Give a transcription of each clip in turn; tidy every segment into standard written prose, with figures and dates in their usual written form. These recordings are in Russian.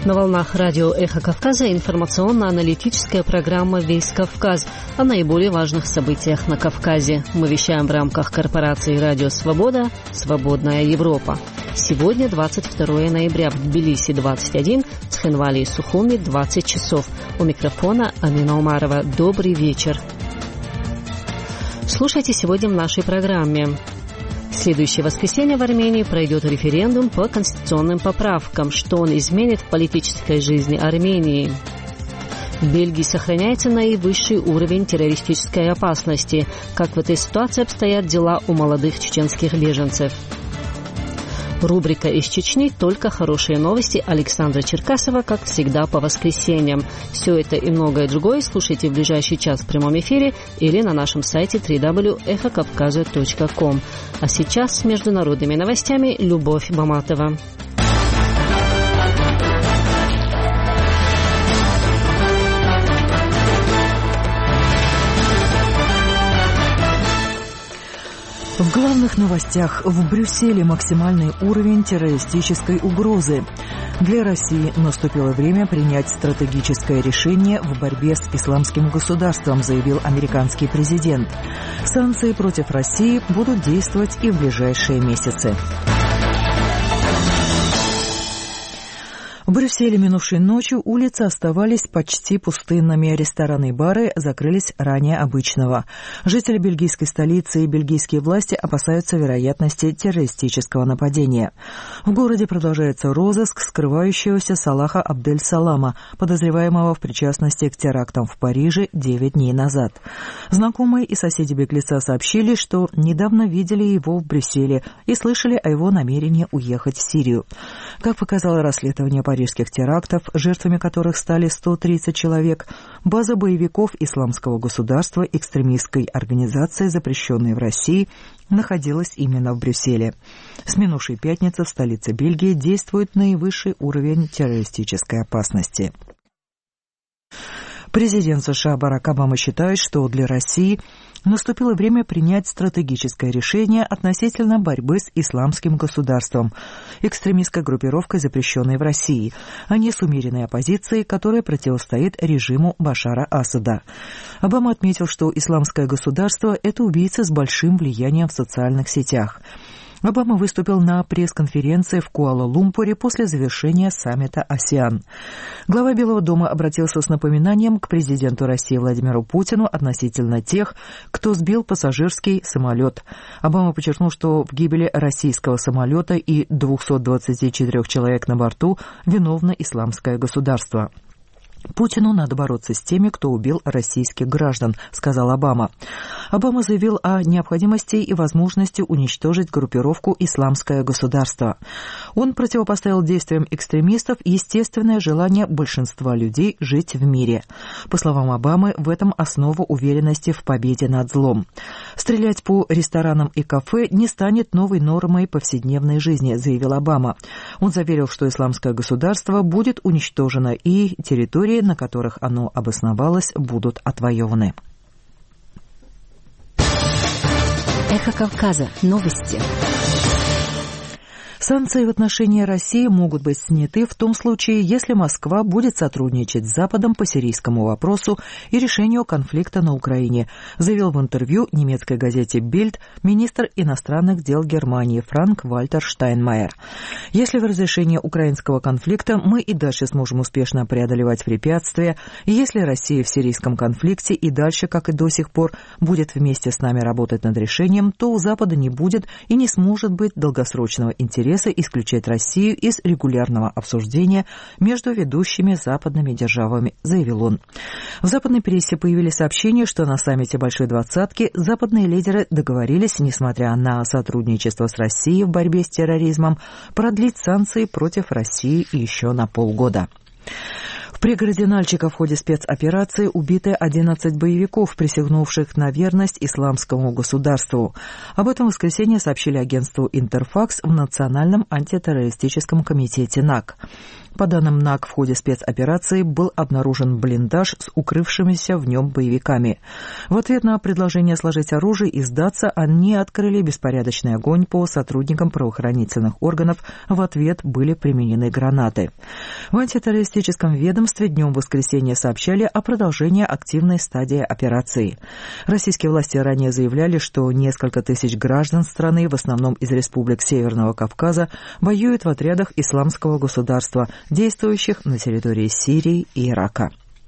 На волнах радио «Эхо Кавказа» информационно-аналитическая программа «Весь Кавказ» о наиболее важных событиях на Кавказе. Мы вещаем в рамках корпорации «Радио Свобода. Свободная Европа». Сегодня 22 ноября, в Тбилиси 21, в Цхинвале и Сухуми 20 часов. У микрофона Амина Умарова. Добрый вечер. Слушайте сегодня в нашей программе. В следующее воскресенье в Армении пройдет референдум по конституционным поправкам. Что он изменит в политической жизни Армении? В Бельгии сохраняется наивысший уровень террористической опасности. Как в этой ситуации обстоят дела у молодых чеченских беженцев? Рубрика «Из Чечни. Только хорошие новости» Александра Черкасова, как всегда, по воскресеньям. Все это и многое другое слушайте в ближайший час в прямом эфире или на нашем сайте www.эхокавказа.ком. А сейчас с международными новостями Любовь Баматова. В главных новостях: в Брюсселе максимальный уровень террористической угрозы. Для России наступило время принять стратегическое решение в борьбе с исламским государством, заявил американский президент. Санкции против России будут действовать и в ближайшие месяцы. В Брюсселе минувшей ночью улицы оставались почти пустынными, рестораны и бары закрылись ранее обычного. Жители бельгийской столицы и бельгийские власти опасаются вероятности террористического нападения. В городе продолжается розыск скрывающегося Салаха Абдель-Салама, подозреваемого в причастности к терактам в Париже 9 дней назад. Знакомые и соседи беглеца сообщили, что недавно видели его в Брюсселе и слышали о его намерении уехать в Сирию. Как показало расследование парижских терактов, жертвами которых стали 130 человек, база боевиков Исламского государства, экстремистской организации, запрещенной в России, находилась именно в Брюсселе. С минувшей пятницы в столице Бельгии действует наивысший уровень террористической опасности. Президент США Барак Обама считает, что для России наступило время принять стратегическое решение относительно борьбы с исламским государством, экстремистской группировкой, запрещенной в России, а не с умеренной оппозицией, которая противостоит режиму Башара Асада. Обама отметил, что исламское государство – это убийцы с большим влиянием в социальных сетях. Обама выступил на пресс-конференции в Куала-Лумпуре после завершения саммита АСЕАН. Глава Белого дома обратился с напоминанием к президенту России Владимиру Путину относительно тех, кто сбил пассажирский самолет. Обама подчеркнул, что в гибели российского самолета и 224 человек на борту виновно исламское государство. «Путину надо бороться с теми, кто убил российских граждан», — сказал Обама. Обама заявил о необходимости и возможности уничтожить группировку «Исламское государство». Он противопоставил действиям экстремистов естественное желание большинства людей жить в мире. По словам Обамы, в этом основа уверенности в победе над злом. «Стрелять по ресторанам и кафе не станет новой нормой повседневной жизни», — заявил Обама. Он заверил, что исламское государство будет уничтожено и территории, на которых оно обосновалось, будут отвоеваны. Эхо Кавказа. Новости. Санкции в отношении России могут быть сняты в том случае, если Москва будет сотрудничать с Западом по сирийскому вопросу и решению конфликта на Украине, заявил в интервью немецкой газете «Бильд» министр иностранных дел Германии Франк-Вальтер Штайнмайер. «Если в разрешении украинского конфликта мы и дальше сможем успешно преодолевать препятствия, и если Россия в сирийском конфликте и дальше, как и до сих пор, будет вместе с нами работать над решением, то у Запада не будет и не сможет быть долгосрочного интереса исключать Россию из регулярного обсуждения между ведущими западными державами», заявил он. В западной прессе появились сообщения, что на саммите Большой Двадцатки западные лидеры договорились, несмотря на сотрудничество с Россией в борьбе с терроризмом, продлить санкции против России еще на полгода. В В пригороде Нальчика в ходе спецоперации убиты 11 боевиков, присягнувших на верность исламскому государству. Об этом в воскресенье сообщили агентству «Интерфакс» в Национальном антитеррористическом комитете НАК. По данным НАК, в ходе спецоперации был обнаружен блиндаж с укрывшимися в нем боевиками. В ответ на предложение сложить оружие и сдаться, они открыли беспорядочный огонь по сотрудникам правоохранительных органов. В ответ были применены гранаты. В антитеррористическом ведомстве днем в воскресенье сообщали о продолжении активной стадии операции. Российские власти ранее заявляли, что несколько тысяч граждан страны, в основном из республик Северного Кавказа, воюют в отрядах исламского государства, действующих на территории Сирии и Ирака.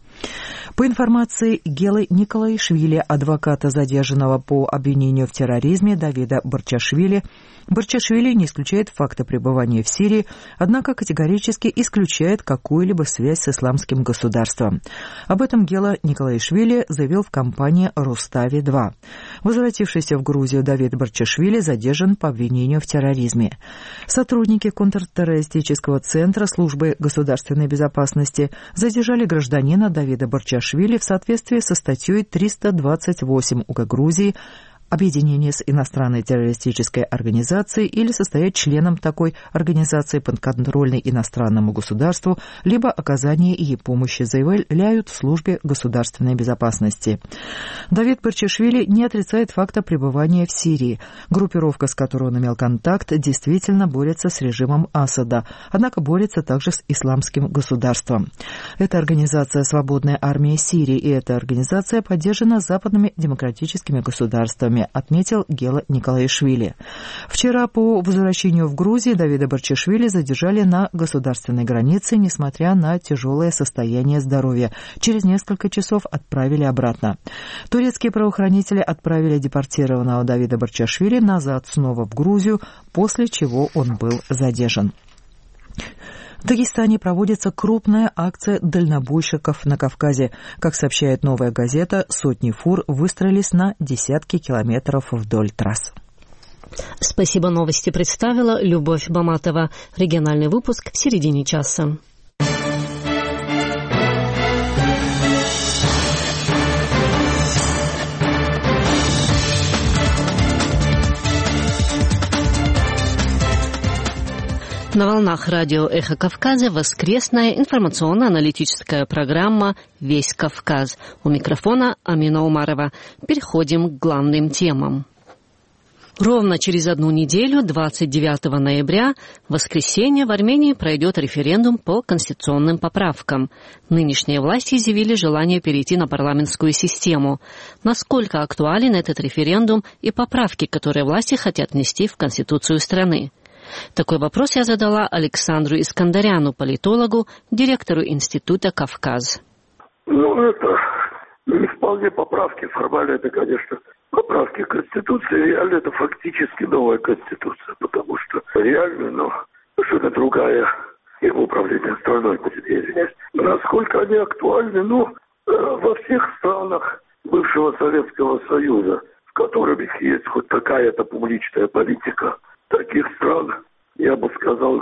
По информации Гелы Николаишвили, адвоката задержанного по обвинению в терроризме Давида Барчашвили, Барчашвили не исключает факта пребывания в Сирии, однако категорически исключает какую-либо связь с исламским государством. Об этом Гела Николаишвили заявил в компании «Рустави-2». Возвратившийся в Грузию Давид Барчашвили задержан по обвинению в терроризме. Сотрудники контртеррористического центра службы государственной безопасности задержали гражданина Давида Барчашвили в соответствии со статьей 328 УК Грузии объединение с иностранной террористической организацией или состоять членом такой организации, подконтрольной иностранному государству, либо оказание ей помощи, заявляют в службе государственной безопасности. Давид Барчашвили не отрицает факта пребывания в Сирии. Группировка, с которой он имел контакт, действительно борется с режимом Асада, однако борется также с исламским государством. Это организация «Свободная армия Сирии», и эта организация поддержана западными демократическими государствами, отметил Гела Николаишвили. Вчера по возвращению в Грузию Давида Барчашвили задержали на государственной границе, несмотря на тяжелое состояние здоровья. Через несколько часов отправили обратно. Турецкие правоохранители отправили депортированного Давида Барчашвили назад снова в Грузию, после чего он был задержан. В Дагестане проводится крупная акция дальнобойщиков на Кавказе. Как сообщает «Новая газета», сотни фур выстроились на десятки километров вдоль трасс. Спасибо, новости представила Любовь Баматова. Региональный выпуск в середине часа. На волнах радио «Эхо Кавказа» воскресная информационно-аналитическая программа «Весь Кавказ». У микрофона Амина Умарова. Переходим к главным темам. Ровно через одну неделю, 29 ноября, в воскресенье в Армении пройдет референдум по конституционным поправкам. Нынешние власти изъявили желание перейти на парламентскую систему. Насколько актуален этот референдум и поправки, которые власти хотят внести в Конституцию страны? Такой вопрос я задала Александру Искандаряну, политологу, директору Института «Кавказ». Это не вполне поправки. Формально это, конечно, поправки к Конституции. Реально это фактически новая Конституция, потому что реально, что-то другая схема управления страной будет, я извиняюсь. Насколько они актуальны? Во всех странах бывшего Советского Союза, в которых есть хоть какая-то публичная политика, таких стран, я бы сказал,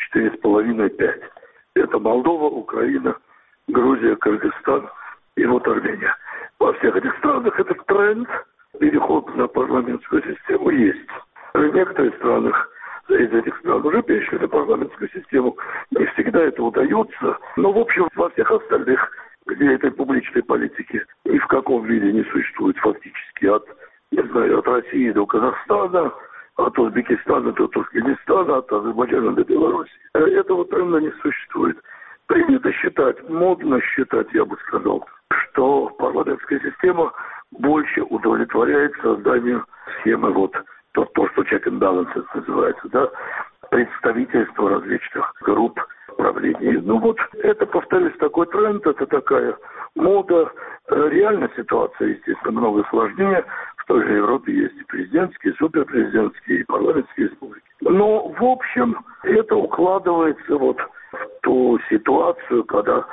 4,5-5. Это Молдова, Украина, Грузия, Кыргызстан и Армения. Во всех этих странах этот тренд, переход на парламентскую систему, есть. В некоторых странах, из этих стран уже перешли на парламентскую систему. Не всегда это удается, но, в общем, во всех остальных, где этой публичной политики ни в каком виде не существует фактически от России до Казахстана, от Узбекистана до Туркменистана, от Азербайджана до Беларуси. Этого тренда не существует. Принято считать, модно считать, я бы сказал, что парламентская система больше удовлетворяет созданию схемы, то, что check and balances называется, представительство различных групп правления. Это, повторюсь, такой тренд, это такая мода. Реальная ситуация, естественно, много сложнее. В той же Европе есть и президентские, и суперпрезидентские, и парламентские республики. Но, в общем, это укладывается в ту ситуацию, когда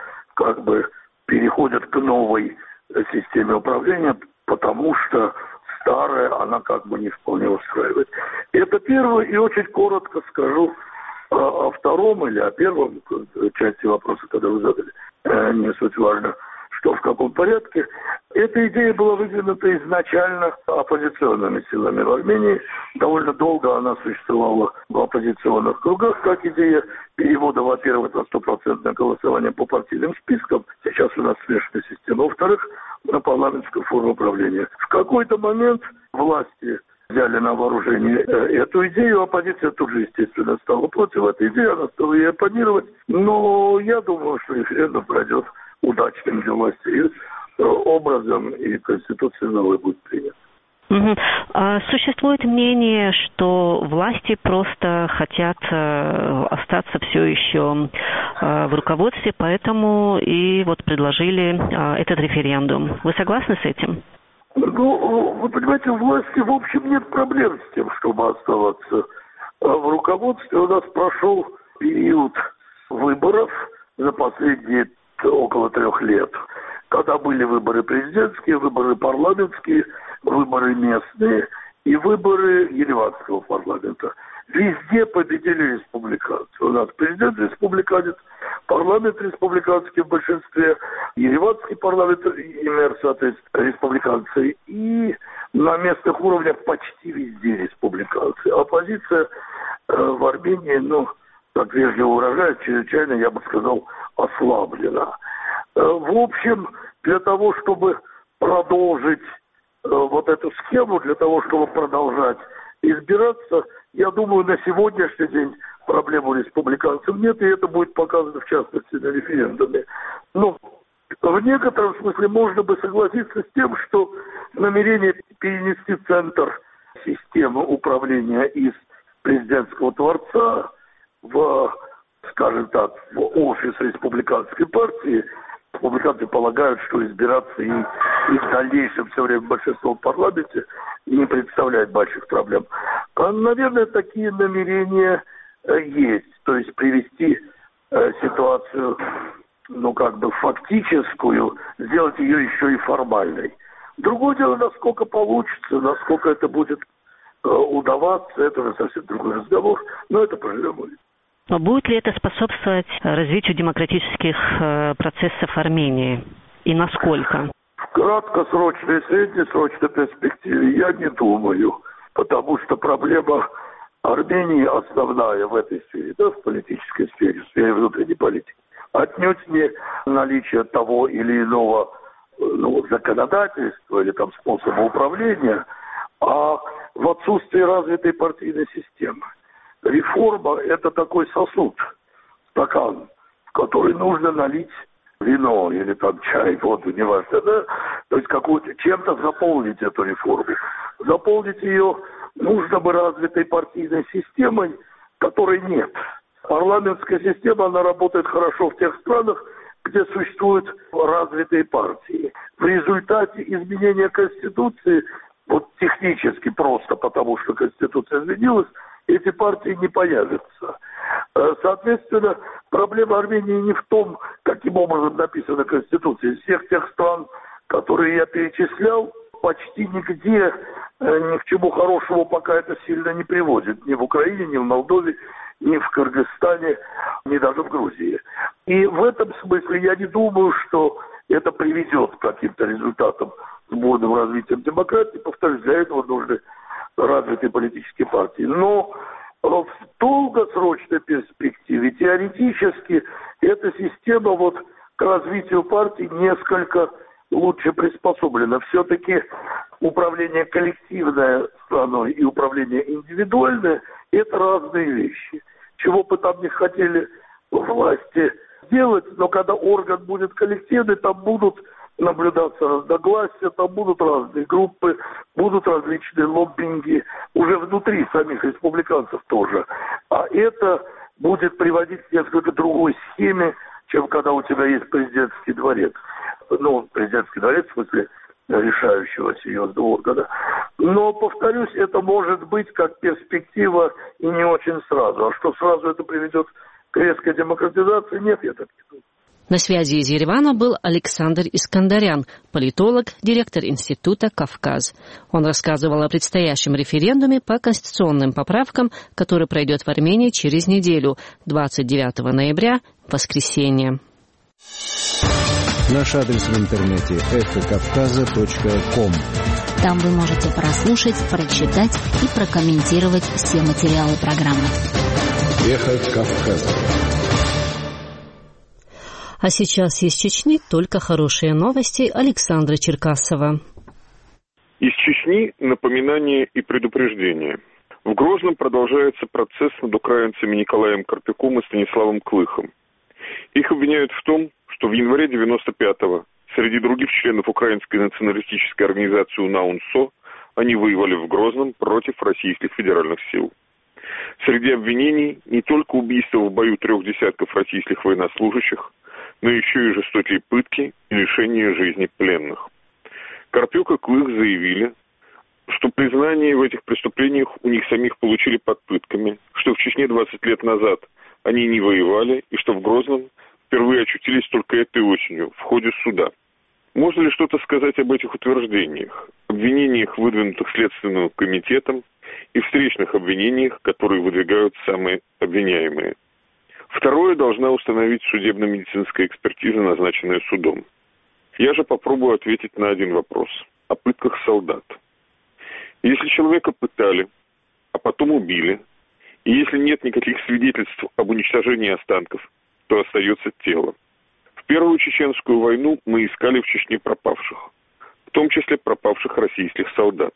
переходят к новой системе управления, потому что старая, она не вполне устраивает. Это первое, и очень коротко скажу о втором или о первом части вопроса, когда вы задали. не суть важно, что в каком порядке. Эта идея была выдвинута изначально оппозиционными силами в Армении. Довольно долго она существовала в оппозиционных кругах, как идея перевода, во-первых, на 100% голосование по партийным спискам. Сейчас у нас смешанная система. Во-вторых, на парламентскую форму управления. В какой-то момент власти взяли на вооружение эту идею, оппозиция тут же, естественно, стала против этой идеи, она стала ей оппонировать. Но я думаю, что референдум пройдет удачным для власти образом, и Конституция новая будет принята. Существует мнение, что власти просто хотят остаться все еще в руководстве, поэтому и вот предложили этот референдум. Вы согласны с этим? Ну, вы понимаете, у власти, в общем, нет проблем с тем, чтобы оставаться в руководстве. У нас прошел период выборов за последние около 3 лет, когда были выборы президентские, выборы парламентские, выборы местные и выборы Ереванского парламента. Везде победили республиканцы. У нас президент республиканец, парламент республиканский в большинстве, Ереванский парламент и мэр, соответственно, республиканцы. И на местных уровнях почти везде республиканцы. Оппозиция в Армении, как вежливо выражаясь, чрезвычайно, я бы сказал, ослаблена. В общем, для того, чтобы продолжить вот эту схему, для того, чтобы продолжать избираться, я думаю, на сегодняшний день проблем у республиканцев нет, и это будет показано, в частности, на референдуме. Но в некотором смысле можно бы согласиться с тем, что намерение перенести центр системы управления из президентского дворца в, скажем так, в офис республиканской партии. Республиканцы полагают, что избираться и в дальнейшем все время большинство в парламенте не представляет больших проблем. Наверное, такие намерения есть. То есть привести ситуацию, фактическую, сделать ее еще и формальной. Другое дело, насколько получится, насколько это будет удаваться, это уже совсем другой разговор, но это поживем. Но будет ли это способствовать развитию демократических процессов Армении? И насколько? В краткосрочной и среднесрочной перспективе я не думаю, потому что проблема Армении основная в этой сфере, в политической сфере, в сфере внутренней политики. Отнюдь не наличие того или иного законодательства или способа управления, а в отсутствии развитой партийной системы. Реформа – это такой сосуд, стакан, в который нужно налить вино или чай, воду, неважно, да? То есть чем-то заполнить эту реформу. Заполнить ее нужно бы развитой партийной системой, которой нет. Парламентская система, она работает хорошо в тех странах, где существуют развитые партии. В результате изменения Конституции, технически просто потому, что Конституция изменилась, эти партии не появятся. Соответственно, проблема Армении не в том, каким образом написана Конституция. Из всех тех стран, которые я перечислял, почти нигде ни к чему хорошему пока это сильно не приводит. Ни в Украине, ни в Молдове, ни в Кыргызстане, ни даже в Грузии. И в этом смысле я не думаю, что это приведет к каким-то результатам с бурным развитием демократии. Повторюсь, для этого нужны развитые политические партии. Но в долгосрочной перспективе теоретически эта система к развитию партий несколько лучше приспособлена. Все-таки управление коллективное страной и управление индивидуальное – это разные вещи. Чего бы там ни хотели власти сделать, но когда орган будет коллективный, там будут наблюдаться разногласия, там будут разные группы, будут различные лоббинги, уже внутри самих республиканцев тоже. А это будет приводить к несколько другой схеме, чем когда у тебя есть президентский дворец. Президентский дворец, в смысле решающего серьезного органа. Но, повторюсь, это может быть как перспектива и не очень сразу. А что сразу это приведет к резкой демократизации, нет, я так не думаю. На связи из Еревана был Александр Искандарян, политолог, директор Института «Кавказ». Он рассказывал о предстоящем референдуме по конституционным поправкам, который пройдет в Армении через неделю, 29 ноября, воскресенье. Наш адрес в интернете эхокавказа.ком. Там вы можете прослушать, прочитать и прокомментировать все материалы программы. Эхо Кавказа. А сейчас из Чечни только хорошие новости Александра Черкасова. Из Чечни напоминание и предупреждение. В Грозном продолжается процесс над украинцами Николаем Карпюком и Станиславом Клыхом. Их обвиняют в том, что в январе 95-го среди других членов украинской националистической организации УНА-УНСО они воевали в Грозном против российских федеральных сил. Среди обвинений не только убийство в бою 3 десятков российских военнослужащих, но еще и жестокие пытки и лишение жизни пленных. Карпюк и Клых заявили, что признание в этих преступлениях у них самих получили под пытками, что в Чечне 20 лет назад они не воевали и что в Грозном впервые очутились только этой осенью в ходе суда. Можно ли что-то сказать об этих утверждениях, обвинениях, выдвинутых Следственным комитетом, и встречных обвинениях, которые выдвигают самые обвиняемые? Второе должна установить судебно-медицинская экспертиза, назначенная судом. Я же попробую ответить на один вопрос о пытках солдат. Если человека пытали, а потом убили, и если нет никаких свидетельств об уничтожении останков, то остается тело. В Первую Чеченскую войну мы искали в Чечне пропавших, в том числе пропавших российских солдат.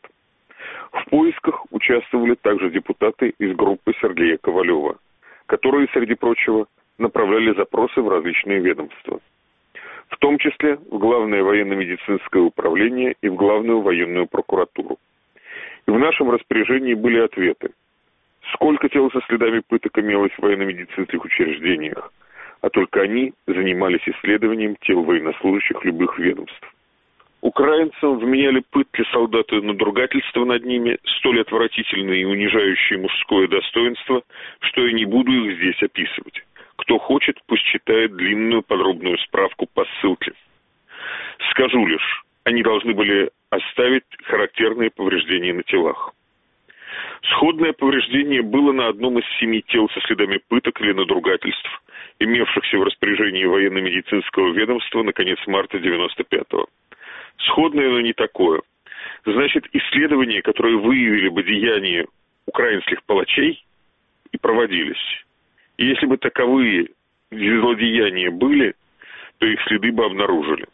В поисках участвовали также депутаты из группы Сергея Ковалева, которые, среди прочего, направляли запросы в различные ведомства, в том числе в Главное военно-медицинское управление и в Главную военную прокуратуру. И в нашем распоряжении были ответы. Сколько тел со следами пыток имелось в военно-медицинских учреждениях, а только они занимались исследованием тел военнослужащих любых ведомств. Украинцам вменяли пытки солдаты надругательства над ними, столь отвратительные и унижающие мужское достоинство, что я не буду их здесь описывать. Кто хочет, пусть читает длинную подробную справку по ссылке. Скажу лишь, они должны были оставить характерные повреждения на телах. Сходное повреждение было на одном из 7 тел со следами пыток или надругательств, имевшихся в распоряжении военно-медицинского ведомства на конец марта 95-го. Сходное, но не такое. Значит, исследования, которые выявили бы деяния украинских палачей, и проводились. И если бы таковые злодеяния были, то их следы бы обнаружили.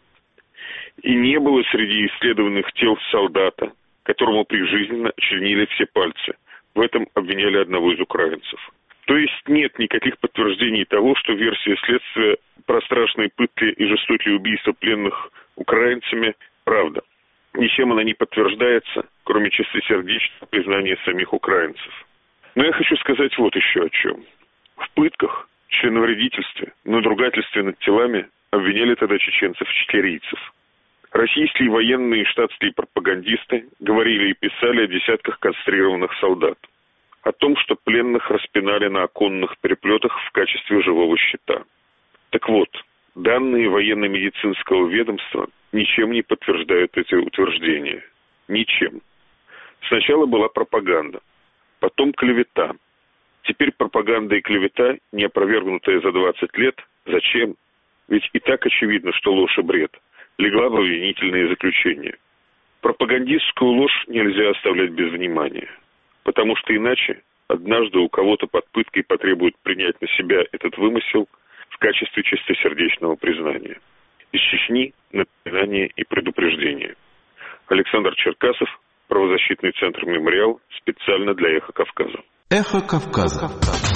И не было среди исследованных тел солдата, которому прижизненно членили все пальцы. В этом обвиняли одного из украинцев. То есть нет никаких подтверждений того, что версия следствия про страшные пытки и жестокие убийства пленных украинцами – правда. Ничем она не подтверждается, кроме чистосердечного признания самих украинцев. Но я хочу сказать вот еще о чем. В пытках, членовредительстве, надругательстве над телами обвиняли тогда чеченцев-чечерийцев. Российские военные и штатские пропагандисты говорили и писали о десятках кастрированных солдат. О том, что пленных распинали на оконных переплетах в качестве живого щита. Так вот, данные военно-медицинского ведомства ничем не подтверждают эти утверждения. Ничем. Сначала была пропаганда, потом клевета. Теперь пропаганда и клевета, не опровергнутая за 20 лет, зачем? Ведь и так очевидно, что ложь и бред. Легла в обвинительные заключения. Пропагандистскую ложь нельзя оставлять без внимания. Потому что иначе однажды у кого-то под пыткой потребуют принять на себя этот вымысел в качестве чистосердечного признания. Из Чечни напоминание и предупреждение. Александр Черкасов, правозащитный центр «Мемориал», специально для «Эхо Кавказа». Эхо Кавказа.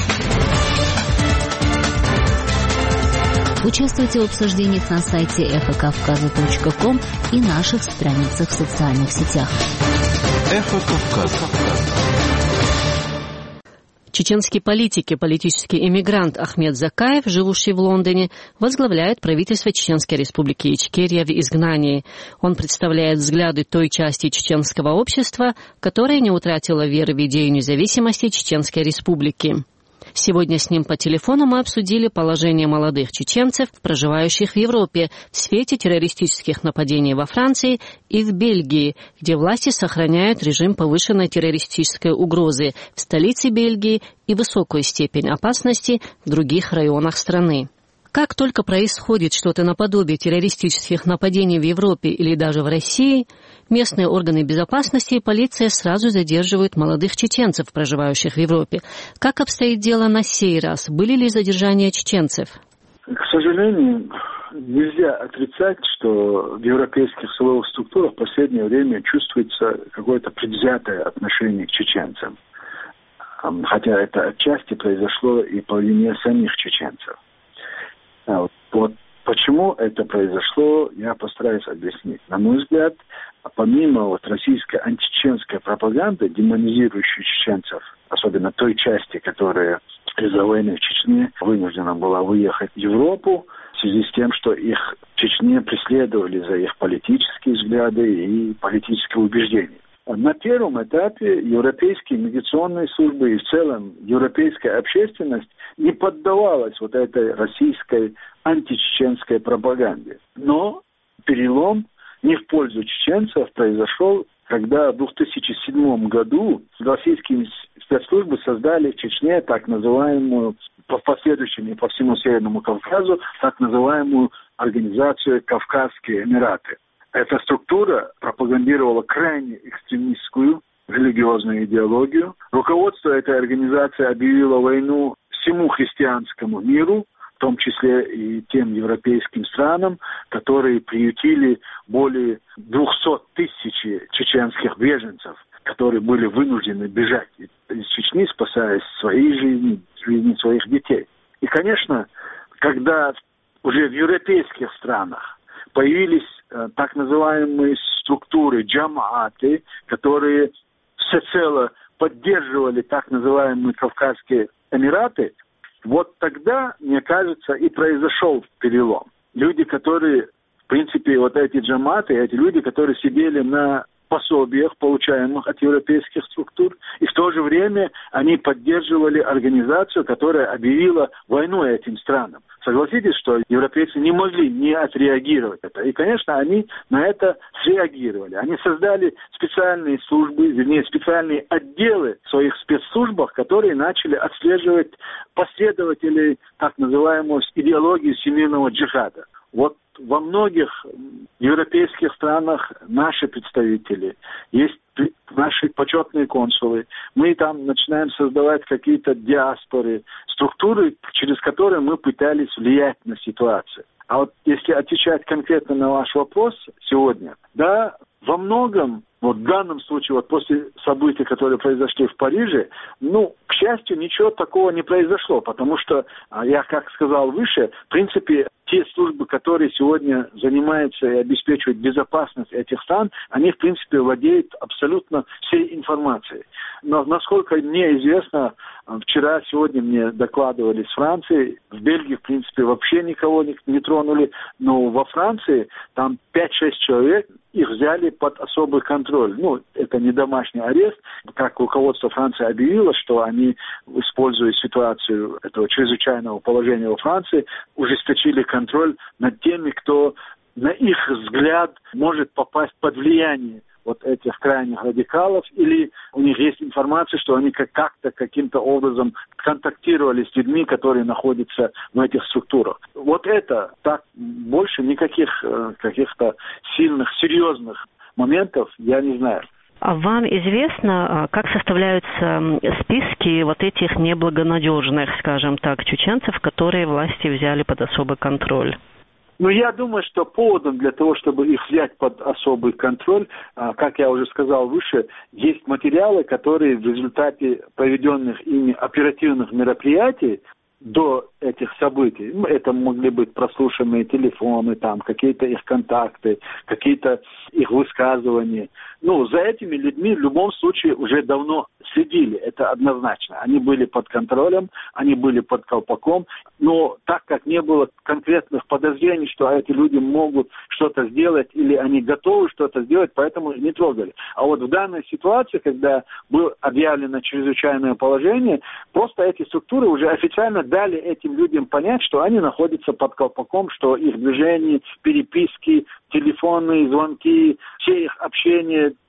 Участвуйте в обсуждениях на сайте эхокавказа.ком и наших страницах в социальных сетях. Эхо Кавказа. Чеченский политик и политический эмигрант Ахмед Закаев, живущий в Лондоне, возглавляет правительство Чеченской Республики Ичкерия в изгнании. Он представляет взгляды той части чеченского общества, которая не утратила веры в идею независимости Чеченской Республики. Сегодня с ним по телефону мы обсудили положение молодых чеченцев, проживающих в Европе, в свете террористических нападений во Франции и в Бельгии, где власти сохраняют режим повышенной террористической угрозы в столице Бельгии и высокую степень опасности в других районах страны. Как только происходит что-то наподобие террористических нападений в Европе или даже в России, местные органы безопасности и полиция сразу задерживают молодых чеченцев, проживающих в Европе. Как обстоит дело на сей раз? Были ли задержания чеченцев? К сожалению, нельзя отрицать, что в европейских силовых структурах в последнее время чувствуется какое-то предвзятое отношение к чеченцам. Хотя это отчасти произошло и по вине самих чеченцев. Вот почему это произошло, я постараюсь объяснить. На мой взгляд, помимо российской античеченской пропаганды, демонизирующей чеченцев, особенно той части, которая из-за войны в Чечне вынуждена была выехать в Европу, в связи с тем, что их в Чечне преследовали за их политические взгляды и политические убеждения. На первом этапе европейские миграционные службы и в целом европейская общественность не поддавалась вот этой российской античеченской пропаганде. Но перелом не в пользу чеченцев произошел, когда в 2007 году российские спецслужбы создали в Чечне так называемую, по последующему и по всему Северному Кавказу, так называемую организацию «Кавказские Эмираты». Эта структура пропагандировала крайне экстремистскую религиозную идеологию. Руководство этой организации объявило войну всему христианскому миру, в том числе и тем европейским странам, которые приютили более 200 тысяч чеченских беженцев, которые были вынуждены бежать из Чечни, спасая свои жизни, жизни своих детей. И, конечно, когда уже в европейских странах появились так называемые структуры, джамааты, которые всецело поддерживали так называемые Кавказские Эмираты, вот тогда, мне кажется, и произошел перелом. Люди, которые, в принципе, вот эти джамааты, эти люди, которые сидели на пособиях, получаемых от европейских структур, и в то же время они поддерживали организацию, которая объявила войну этим странам. Согласитесь, что европейцы не могли не отреагировать это. И, конечно, они на это среагировали. Они создали специальные службы, вернее, специальные отделы в своих спецслужбах, которые начали отслеживать последователей так называемой идеологии всемирного джихада. Вот во многих европейских странах наши представители, есть наши почетные консулы. Мы там начинаем создавать какие-то диаспоры, структуры, через которые мы пытались влиять на ситуацию. А вот если отвечать конкретно на ваш вопрос сегодня, да, во многом, вот в данном случае, вот после событий, которые произошли в Париже, к счастью, ничего такого не произошло, потому что, я как сказал выше, в принципе, те службы, которые сегодня занимаются и обеспечивают безопасность этих стран, они, в принципе, владеют абсолютно всей информацией. Но, насколько мне известно, сегодня мне докладывали с Франции, в Бельгии, в принципе, вообще никого не тронули, но во Франции там 5-6 человек, их взяли под особый контроль. Это не домашний арест, как руководство Франции объявило, что они, используя ситуацию этого чрезвычайного положения во Франции, ужесточили контроль над теми, кто, на их взгляд, может попасть под влияние вот этих крайних радикалов, или у них есть информация, что они как-то, каким-то образом контактировали с людьми, которые находятся в этих структурах. Вот это так, больше никаких каких-то сильных, серьезных моментов я не знаю. А вам известно, как составляются списки вот этих неблагонадежных, скажем так, чеченцев, которые власти взяли под особый контроль? Я думаю, что поводом для того, чтобы их взять под особый контроль, как я уже сказал выше, есть материалы, которые в результате проведенных ими оперативных мероприятий до этих событий, это могли быть прослушанные телефоны, там какие-то их контакты, какие-то их высказывания. За этими людьми в любом случае уже давно следили, это однозначно. Они были под контролем, они были под колпаком, но так как не было конкретных подозрений, что эти люди могут что-то сделать или они готовы что-то сделать, поэтому их не трогали. А вот в данной ситуации, когда было объявлено чрезвычайное положение, просто эти структуры уже официально дали этим людям понять, что они находятся под колпаком, что их движения, переписки, телефонные звонки, все их общение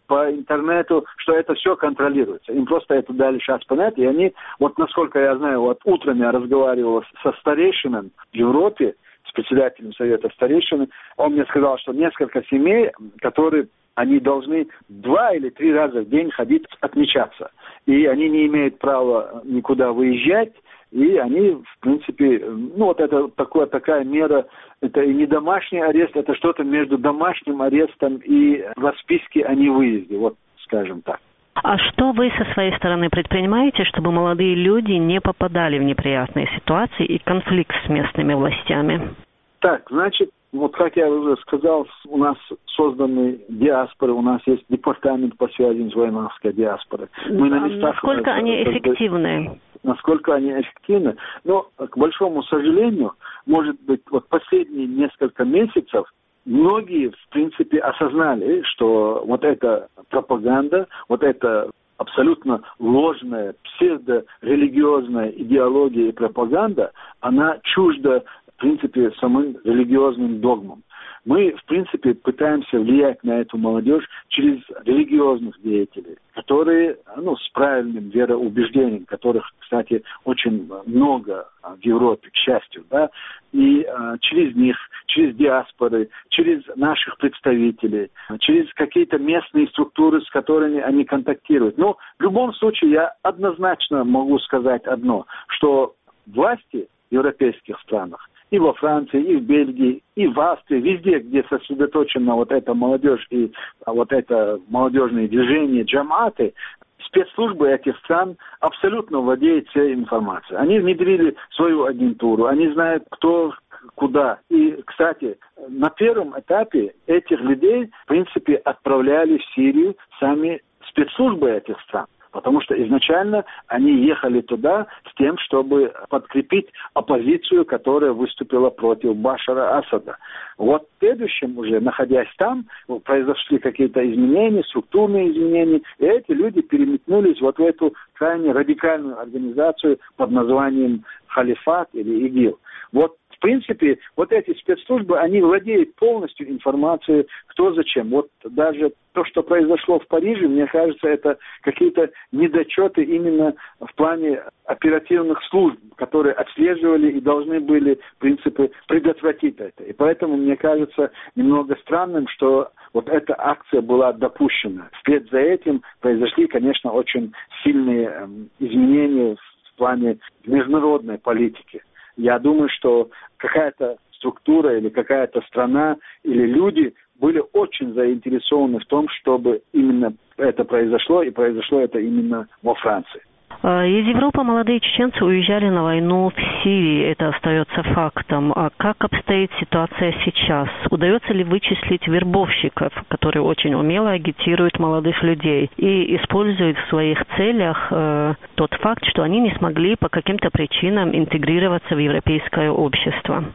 по интернету, что это все контролируется. Им просто это дали шанс понять, и они, вот насколько я знаю, вот утром я разговаривал со старейшинами в Европе, с председателем Совета старейшин, он мне сказал, что несколько семей, которые они должны 2 или 3 раза в день ходить отмечаться. И они не имеют права никуда выезжать, и они, в принципе, вот это такая мера, это и не домашний арест, это что-то между домашним арестом и расписки о невыезде, вот скажем так. А что вы со своей стороны предпринимаете, чтобы молодые люди не попадали в неприятные ситуации и конфликт с местными властями? Так, значит, вот как я уже сказал, у нас созданы диаспоры, у нас есть департамент по связям с воинской диаспорой. Мы на местах, насколько они эффективны? Насколько они эффективны? Но, к большому сожалению, может быть, вот последние несколько месяцев многие, в принципе, осознали, что вот эта пропаганда, вот эта абсолютно ложная, псевдорелигиозная идеология и пропаганда, она чужда, в принципе, самым религиозным догмам. Мы, в принципе, пытаемся влиять на эту молодежь через религиозных деятелей, которые, с правильным вероубеждением, которых, кстати, очень много в Европе, к счастью, да, и через них, через диаспоры, через наших представителей, через какие-то местные структуры, с которыми они контактируют. Но в любом случае я однозначно могу сказать одно, что власти в европейских странах, и во Франции, и в Бельгии, и в Австрии, везде, где сосредоточена вот эта молодежь и вот это молодежное движение, джаматы, спецслужбы этих стран абсолютно владеют всей информацией. Они внедрили свою агентуру, они знают, кто куда. И, кстати, на первом этапе этих людей, в принципе, отправляли в Сирию сами спецслужбы этих стран. Потому что изначально они ехали туда с тем, чтобы подкрепить оппозицию, которая выступила против Башара Асада. Вот в следующем уже, находясь там, произошли какие-то изменения, структурные изменения, и эти люди переметнулись вот в эту крайне радикальную организацию под названием Халифат или ИГИЛ. Вот, в принципе, вот эти спецслужбы, они владеют полностью информацией, кто зачем. Вот даже то, что произошло в Париже, мне кажется, это какие-то недочеты именно в плане оперативных служб, которые отслеживали и должны были, в принципе, предотвратить это. И поэтому мне кажется немного странным, что вот эта акция была допущена. Вслед за этим произошли, конечно, очень сильные изменения в плане международной политики. Я думаю, что какая-то структура или какая-то страна или люди были очень заинтересованы в том, чтобы именно это произошло, и произошло это именно во Франции. Из Европы молодые чеченцы уезжали на войну в Сирии, это остается фактом. А как обстоит ситуация сейчас? Удается ли вычислить вербовщиков, которые очень умело агитируют молодых людей и используют в своих целях тот факт, что они не смогли по каким-то причинам интегрироваться в европейское общество?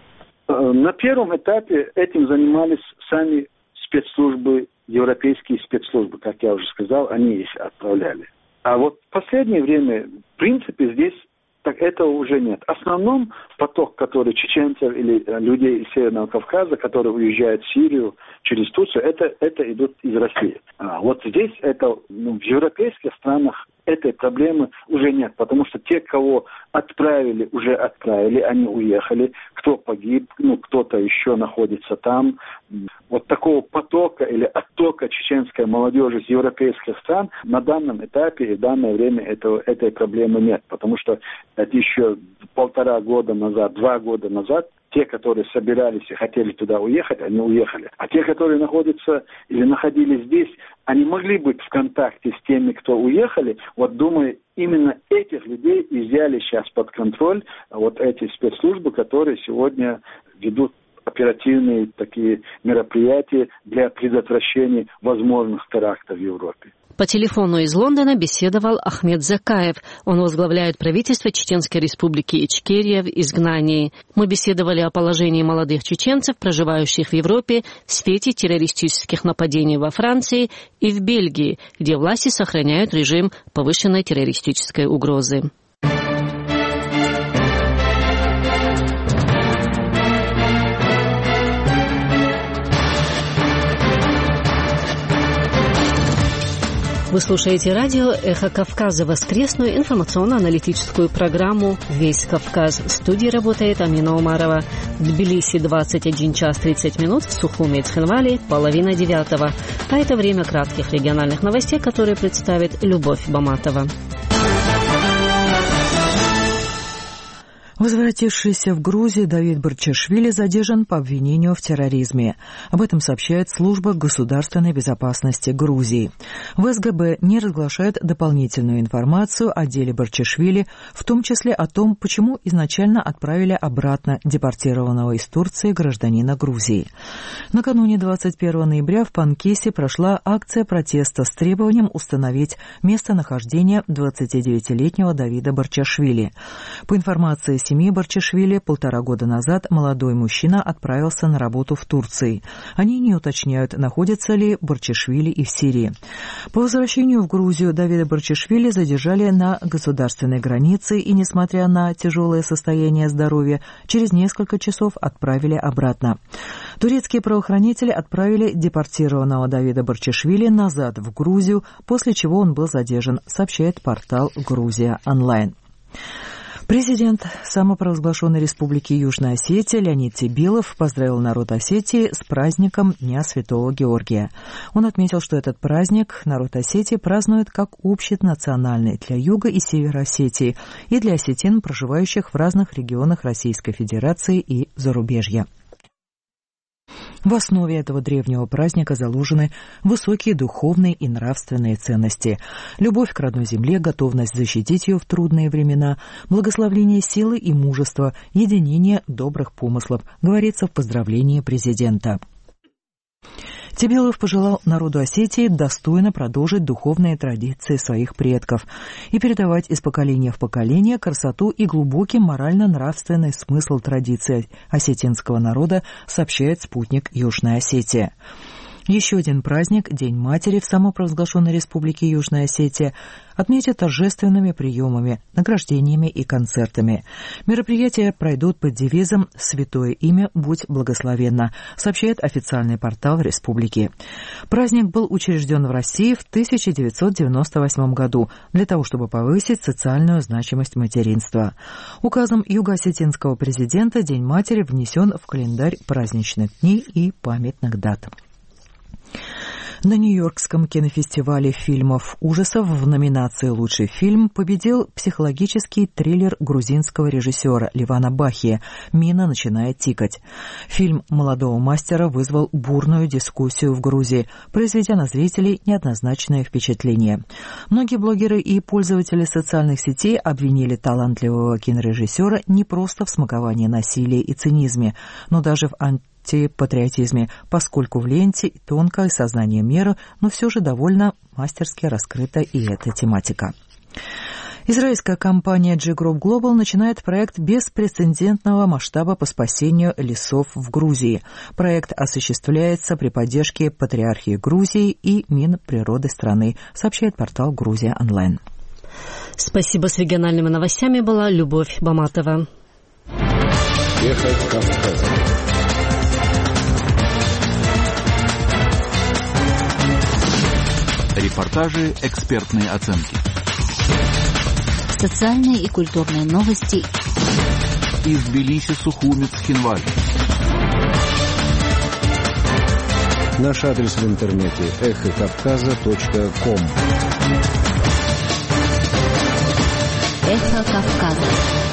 На первом этапе этим занимались сами спецслужбы, европейские спецслужбы, как я уже сказал, они их отправляли. А вот в последнее время, в принципе, здесь так этого уже нет. В основном поток, который чеченцев или людей из Северного Кавказа, которые уезжают в Сирию через Турцию, это идут из России. А вот здесь это в европейских странах этой проблемы уже нет, потому что те, кого отправили, уже отправили, они уехали, кто погиб, кто-то еще находится там. Вот такого потока или оттока чеченской молодежи из европейских стран на данном этапе и в данное время этой проблемы нет, потому что это еще 1,5 года назад, 2 года назад те, которые собирались и хотели туда уехать, они уехали. А те, которые находятся или находились здесь, они могли быть в контакте с теми, кто уехали. Вот думаю, именно этих людей и взяли сейчас под контроль вот эти спецслужбы, которые сегодня ведут оперативные такие мероприятия для предотвращения возможных терактов в Европе. По телефону из Лондона беседовал Ахмед Закаев. Он возглавляет правительство Чеченской республики Ичкерия в изгнании. Мы беседовали о положении молодых чеченцев, проживающих в Европе, в свете террористических нападений во Франции и в Бельгии, где власти сохраняют режим повышенной террористической угрозы. Вы слушаете радио «Эхо Кавказа», воскресную информационно-аналитическую программу «Весь Кавказ». В студии работает Амина Умарова. В Тбилиси 21 час 30 минут, в Сухуми и Цхинвали 8:30. А это время кратких региональных новостей, которые представит Любовь Баматова. Возвратившийся в Грузию Давид Барчашвили задержан по обвинению в терроризме. Об этом сообщает Служба государственной безопасности Грузии. В СГБ не разглашает дополнительную информацию о деле Барчашвили, в том числе о том, почему изначально отправили обратно депортированного из Турции гражданина Грузии. Накануне 21 ноября в Панкисе прошла акция протеста с требованием установить местонахождение 29-летнего Давида Барчашвили. По информации семьи Барчашвили, 1,5 года назад молодой мужчина отправился на работу в Турции. Они не уточняют, находится ли Барчашвили и в Сирии. По возвращению в Грузию Давида Барчашвили задержали на государственной границе и, несмотря на тяжелое состояние здоровья, через несколько часов отправили обратно. Турецкие правоохранители отправили депортированного Давида Барчашвили назад в Грузию, после чего он был задержан, сообщает портал «Грузия онлайн». Президент самопровозглашенной республики Южная Осетия Леонид Тебилов поздравил народ Осетии с праздником Дня Святого Георгия. Он отметил, что этот праздник народ Осетии празднует как общенациональный для Юга и Севера Осетии и для осетин, проживающих в разных регионах Российской Федерации и зарубежья. В основе этого древнего праздника заложены высокие духовные и нравственные ценности. Любовь к родной земле, готовность защитить ее в трудные времена, благословление силы и мужества, единение добрых помыслов, говорится в поздравлении президента. Тебилов пожелал народу Осетии достойно продолжить духовные традиции своих предков и передавать из поколения в поколение красоту и глубокий морально-нравственный смысл традиций осетинского народа, сообщает спутник Южная Осетия. Еще один праздник, День матери в самопровозглашенной республике Южная Осетия, отметят торжественными приемами, награждениями и концертами. Мероприятия пройдут под девизом «Святое имя, будь благословенна», сообщает официальный портал республики. Праздник был учрежден в России в 1998 году для того, чтобы повысить социальную значимость материнства. Указом юго-осетинского президента День матери внесен в календарь праздничных дней и памятных дат. На Нью-Йоркском кинофестивале фильмов ужасов в номинации «Лучший фильм» победил психологический триллер грузинского режиссера Ливана Бахи «Мина начинает тикать». Фильм молодого мастера вызвал бурную дискуссию в Грузии, произведя на зрителей неоднозначное впечатление. Многие блогеры и пользователи социальных сетей обвинили талантливого кинорежиссера не просто в смаковании насилия и цинизме, но даже в патриотизме, поскольку в ленте тонкое сознание меры, но все же довольно мастерски раскрыта и эта тематика. Израильская компания G-Group Global начинает проект беспрецедентного масштаба по спасению лесов в Грузии. Проект осуществляется при поддержке Патриархии Грузии и Минприроды страны, сообщает портал «Грузия онлайн». Спасибо. С региональными новостями была Любовь Баматова. Эхо Кавказа. Репортажи, экспертные оценки. Социальные и культурные новости. Из Тбилиси, Сухуми, Цхинвали. Наш адрес в интернете эхокавказа.ком. Эхо Кавказа.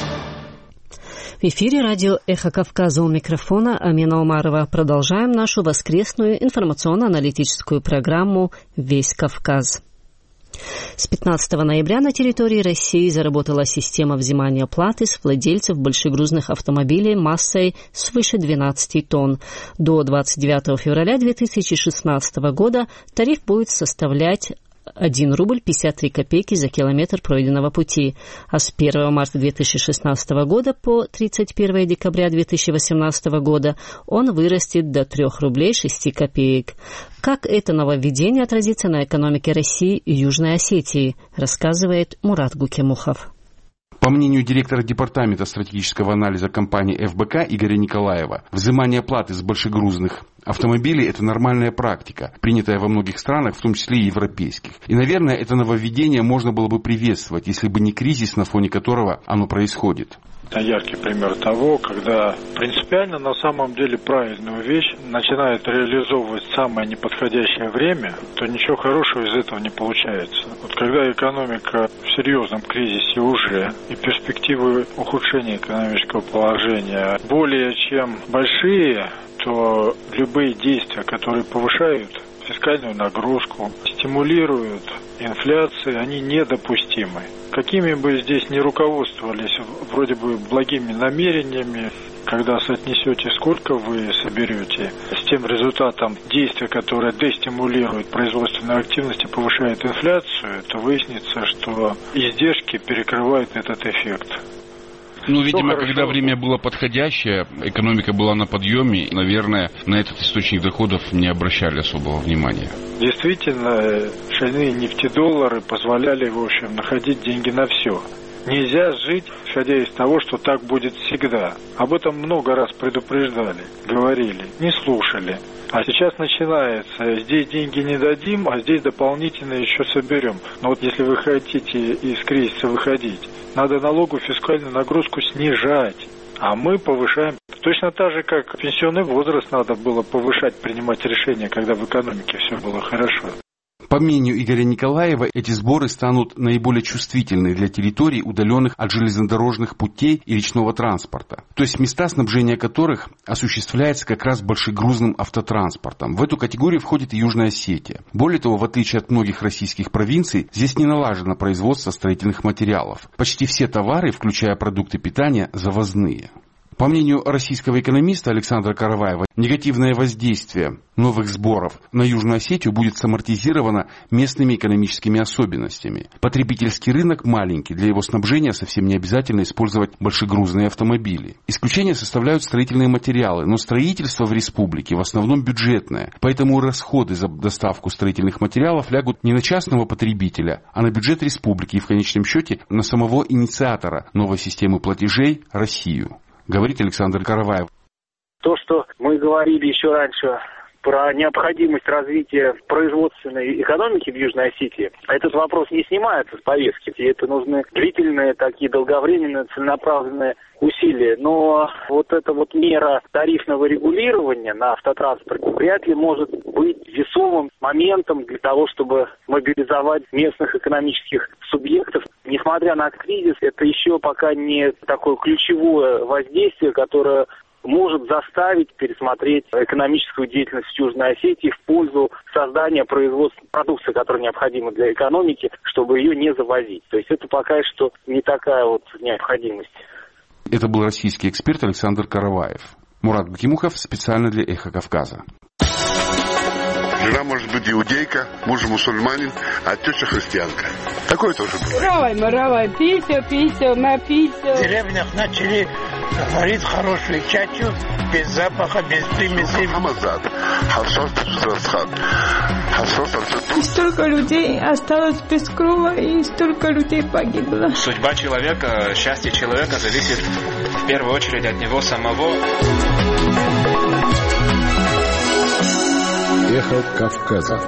В эфире радио «Эхо Кавказа», у микрофона Амина Умарова. Продолжаем нашу воскресную информационно-аналитическую программу «Весь Кавказ». С 15 ноября на территории России заработала система взимания платы с владельцев большегрузных автомобилей массой свыше 12 тонн. До 29 февраля 2016 года тариф будет составлять 1 рубль 53 копейки за километр пройденного пути, а с 1 марта 2016 года по 31 декабря 2018 года он вырастет до 3 рублей 6 копеек. Как это нововведение отразится на экономике России и Южной Осетии, рассказывает Мурат Гукемухов. По мнению директора департамента стратегического анализа компании ФБК Игоря Николаева, взимание платы с большегрузных автомобили – это нормальная практика, принятая во многих странах, в том числе и европейских. И, наверное, это нововведение можно было бы приветствовать, если бы не кризис, на фоне которого оно происходит. Яркий пример того, когда принципиально на самом деле правильную вещь начинает реализовывать в самое неподходящее время, то ничего хорошего из этого не получается. Вот когда экономика в серьезном кризисе уже и перспективы ухудшения экономического положения более чем большие, то любые действия, которые повышают фискальную нагрузку, стимулируют инфляцию, они недопустимы. Какими бы здесь ни руководствовались вроде бы благими намерениями, когда соотнесете, сколько вы соберете, с тем результатом действия, которое дестимулирует производственную активность и повышает инфляцию, то выяснится, что издержки перекрывают этот эффект. Ну, видимо, когда время было подходящее, экономика была на подъеме, и, наверное, на этот источник доходов не обращали особого внимания. Действительно, шальные нефтедоллары позволяли, в общем, находить деньги на все. Нельзя жить, исходя из того, что так будет всегда. Об этом много раз предупреждали, говорили, не слушали. А сейчас начинается, здесь деньги не дадим, а здесь дополнительно еще соберем. Но вот если вы хотите из кризиса выходить, надо налоговую фискальную нагрузку снижать. А мы повышаем. Точно так же, как пенсионный возраст надо было повышать, принимать решения, когда в экономике все было хорошо. По мнению Игоря Николаева, эти сборы станут наиболее чувствительны для территорий, удаленных от железнодорожных путей и речного транспорта. То есть места, снабжения которых осуществляется как раз большегрузным автотранспортом. В эту категорию входит и Южная Осетия. Более того, в отличие от многих российских провинций, здесь не налажено производство строительных материалов. Почти все товары, включая продукты питания, завозные. По мнению российского экономиста Александра Караваева, негативное воздействие новых сборов на Южную Осетию будет самортизировано местными экономическими особенностями. Потребительский рынок маленький, для его снабжения совсем не обязательно использовать большегрузные автомобили. Исключение составляют строительные материалы, но строительство в республике в основном бюджетное, поэтому расходы за доставку строительных материалов лягут не на частного потребителя, а на бюджет республики и в конечном счете на самого инициатора новой системы платежей – Россию. Говорит Александр Караваев. То, что мы говорили еще раньше про необходимость развития производственной экономики в Южной Осетии, этот вопрос не снимается с повестки. И это нужны длительные, такие долговременные, целенаправленные усилия. Но вот эта вот мера тарифного регулирования на автотранспорте вряд ли может быть весомым моментом для того, чтобы мобилизовать местных экономических субъектов. Несмотря на кризис, это еще пока не такое ключевое воздействие, которое может заставить пересмотреть экономическую деятельность в Южной Осетии в пользу создания производства продукции, которая необходима для экономики, чтобы ее не завозить. То есть это пока что не такая вот необходимость. Это был российский эксперт Александр Караваев. Мурат Бакимухов специально для «Эхо Кавказа». Жена может быть иудейка, муж мусульманин, а теща христианка. Такое тоже было. Равай, писю, написю. В деревнях начали варить хорошую чачу, без запаха, без примесей. И столько людей осталось без крова, и столько людей погибло. Судьба человека, счастье человека зависит в первую очередь от него самого. Эхо Кавказа.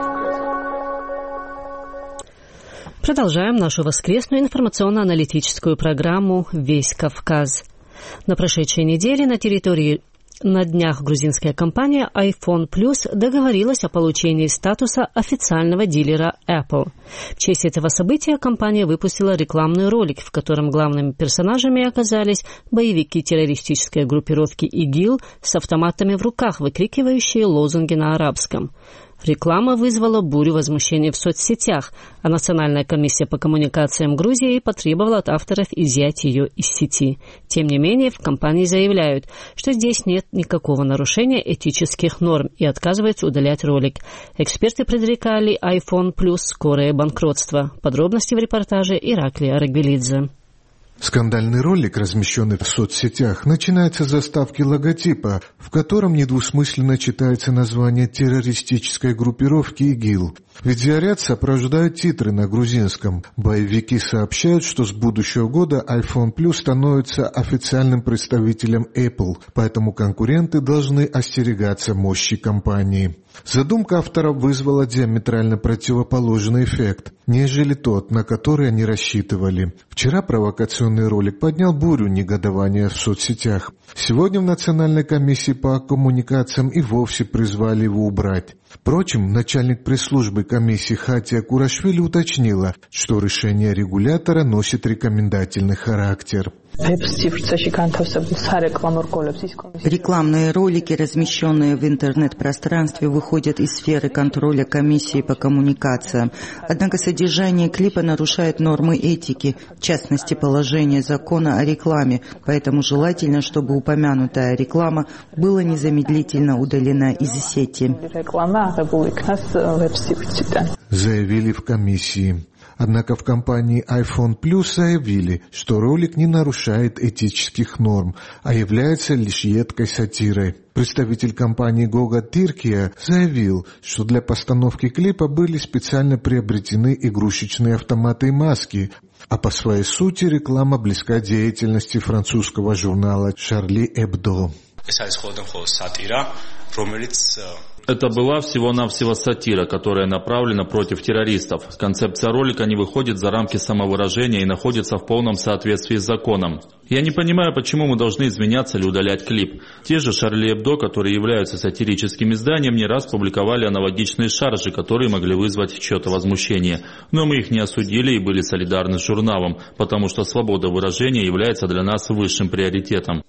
Продолжаем нашу воскресную информационно-аналитическую программу «Весь Кавказ». На прошедшей неделе на днях грузинская компания iPhone Plus договорилась о получении статуса официального дилера Apple. В честь этого события компания выпустила рекламный ролик, в котором главными персонажами оказались боевики террористической группировки ИГИЛ с автоматами в руках, выкрикивающие лозунги на арабском. Реклама вызвала бурю возмущения в соцсетях, а Национальная комиссия по коммуникациям Грузии потребовала от авторов изъять ее из сети. Тем не менее, в компании заявляют, что здесь нет никакого нарушения этических норм и отказываются удалять ролик. Эксперты предрекали iPhone Plus скорое банкротство. Подробности в репортаже Ираклия Арагвелидзе. Скандальный ролик, размещенный в соцсетях, начинается с заставки логотипа, в котором недвусмысленно читается название террористической группировки ИГИЛ. Видеоряд сопровождают титры на грузинском. Боевики сообщают, что с будущего года iPhone Plus становится официальным представителем Apple, поэтому конкуренты должны остерегаться мощи компании. Задумка авторов вызвала диаметрально противоположный эффект, нежели тот, на который они рассчитывали. Вчера провокационный ролик поднял бурю негодования в соцсетях. Сегодня в Национальной комиссии по коммуникациям и вовсе призвали его убрать. Впрочем, начальник пресс-службы комиссии Хатия Курашвили уточнила, что решение регулятора носит рекомендательный характер. Рекламные ролики, размещенные в интернет-пространстве, выходят из сферы контроля комиссии по коммуникациям. Однако содержание клипа нарушает нормы этики, в частности положение закона о рекламе, поэтому желательно, чтобы упомянутая реклама была незамедлительно удалена из сети. Заявили в комиссии. Однако в компании iPhone Plus заявили, что ролик не нарушает этических норм, а является лишь едкой сатирой. Представитель компании Goga Turkey заявил, что для постановки клипа были специально приобретены игрушечные автоматы и маски, а по своей сути реклама близка деятельности французского журнала Charlie Hebdo. Это была всего-навсего сатира, которая направлена против террористов. Концепция ролика не выходит за рамки самовыражения и находится в полном соответствии с законом. Я не понимаю, почему мы должны изменяться или удалять клип. Те же Charlie Hebdo, которые являются сатирическим изданием, не раз публиковали аналогичные шаржи, которые могли вызвать чье-то возмущение. Но мы их не осудили и были солидарны с журналом, потому что свобода выражения является для нас высшим приоритетом.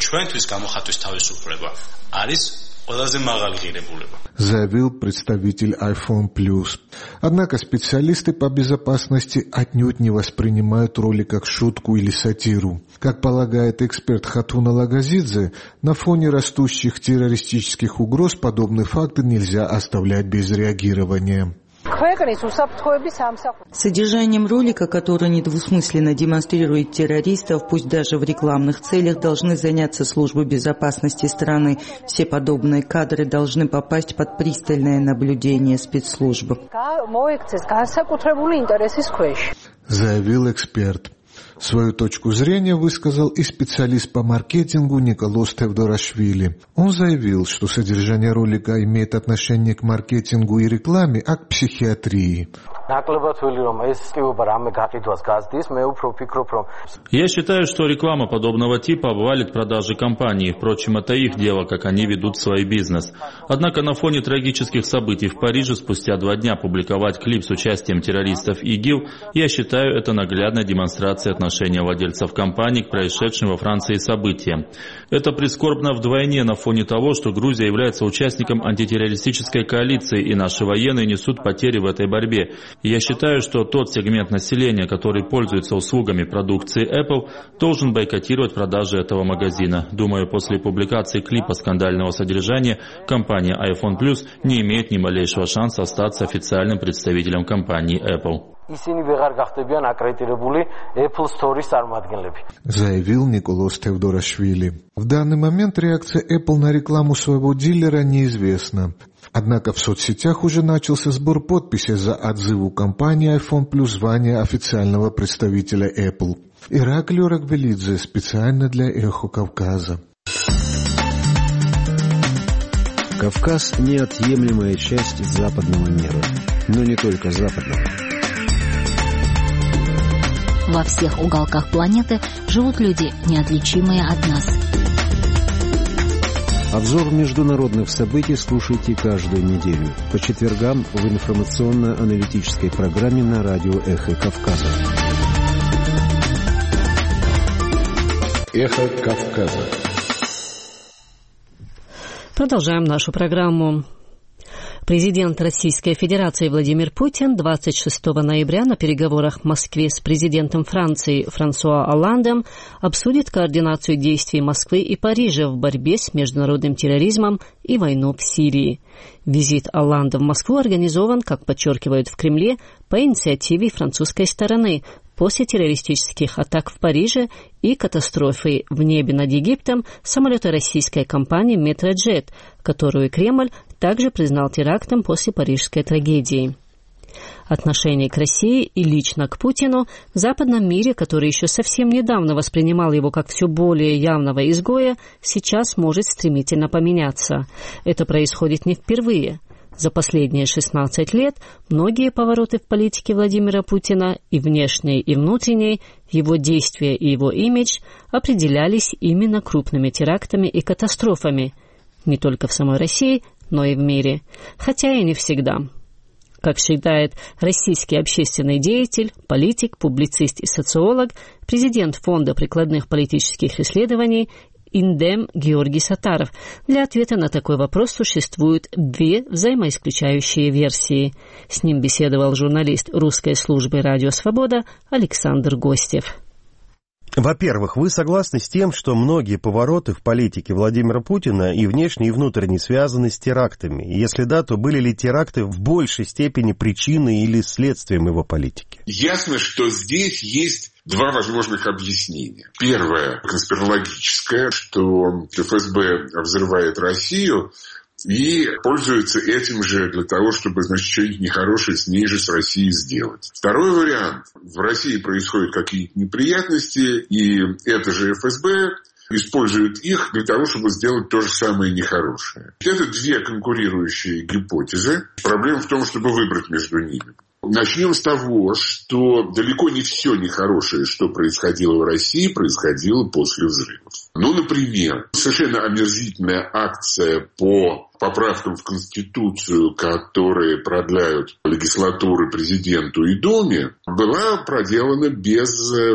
Заявил представитель iPhone Plus. Однако специалисты по безопасности отнюдь не воспринимают ролик как шутку или сатиру. Как полагает эксперт Хатуна Лагазидзе, на фоне растущих террористических угроз подобные факты нельзя оставлять без реагирования. Содержанием ролика, который недвусмысленно демонстрирует террористов, пусть даже в рекламных целях, должны заняться службы безопасности страны. Все подобные кадры должны попасть под пристальное наблюдение спецслужб. Заявил эксперт. Свою точку зрения высказал и специалист по маркетингу Николос Тевдорашвили. Он заявил, что содержание ролика имеет отношение к маркетингу и рекламе, а к психиатрии. Я считаю, что реклама подобного типа обвалит продажи компании. Впрочем, это их дело, как они ведут свой бизнес. Однако на фоне трагических событий в Париже спустя 2 дня публиковать клип с участием террористов ИГИЛ, я считаю, это наглядная демонстрация отношения владельцев компаний к происшедшим во Франции событиям. Это прискорбно вдвойне на фоне того, что Грузия является участником антитеррористической коалиции, и наши военные несут потери в этой борьбе. Я считаю, что тот сегмент населения, который пользуется услугами продукции Apple, должен бойкотировать продажи этого магазина. Думаю, после публикации клипа скандального содержания компания iPhone Plus не имеет ни малейшего шанса остаться официальным представителем компании Apple. Заявил Николос Тевдорашвили. В данный момент реакция Apple на рекламу своего дилера неизвестна. Однако в соцсетях уже начался сбор подписей за отзыву компании iPhone Plus звания официального представителя Apple. Ираклий Рагвелидзе специально для «Эхо Кавказа». Кавказ – неотъемлемая часть западного мира, но не только западного. Во всех уголках планеты живут люди, неотличимые от нас. Обзор международных событий слушайте каждую неделю по четвергам в информационно-аналитической программе на радио «Эхо Кавказа». «Эхо Кавказа». Продолжаем нашу программу. Президент Российской Федерации Владимир Путин 26 ноября на переговорах в Москве с президентом Франции Франсуа Олландом обсудит координацию действий Москвы и Парижа в борьбе с международным терроризмом и войну в Сирии. Визит Олланда в Москву организован, как подчеркивают в Кремле, по инициативе французской стороны после террористических атак в Париже и катастрофы в небе над Египтом самолета российской компании «Метроджет», которую Кремль также признал терактом после парижской трагедии. Отношение к России и лично к Путину в западном мире, который еще совсем недавно воспринимал его как все более явного изгоя, сейчас может стремительно поменяться. Это происходит не впервые. За последние 16 лет многие повороты в политике Владимира Путина, и внешней, и внутренней, его действия и его имидж определялись именно крупными терактами и катастрофами. Не только в самой России, но и в мире. Хотя и не всегда. Как считает российский общественный деятель, политик, публицист и социолог, президент Фонда прикладных политических исследований Индем Георгий Сатаров. Для ответа на такой вопрос существуют две взаимоисключающие версии. С ним беседовал журналист русской службы «Радио Свобода» Александр Гостев. Во-первых, вы согласны с тем, что многие повороты в политике Владимира Путина и внешне, и внутренне связаны с терактами? И если да, то были ли теракты в большей степени причиной или следствием его политики? Ясно, что здесь есть два возможных объяснения. Первое, конспирологическое, что ФСБ взрывает Россию и пользуется этим же для того, чтобы, значит, что-нибудь нехорошее с ней же, с Россией сделать. Второй вариант. В России происходят какие-то неприятности, и это же ФСБ использует их для того, чтобы сделать то же самое нехорошее. Это две конкурирующие гипотезы. Проблема в том, чтобы выбрать между ними. Начнем с того, что далеко не все нехорошее, что происходило в России, происходило после взрывов. Ну, например, совершенно омерзительная акция по поправкам в Конституцию, которые продляют легислатуры президенту и Думе, была проделана без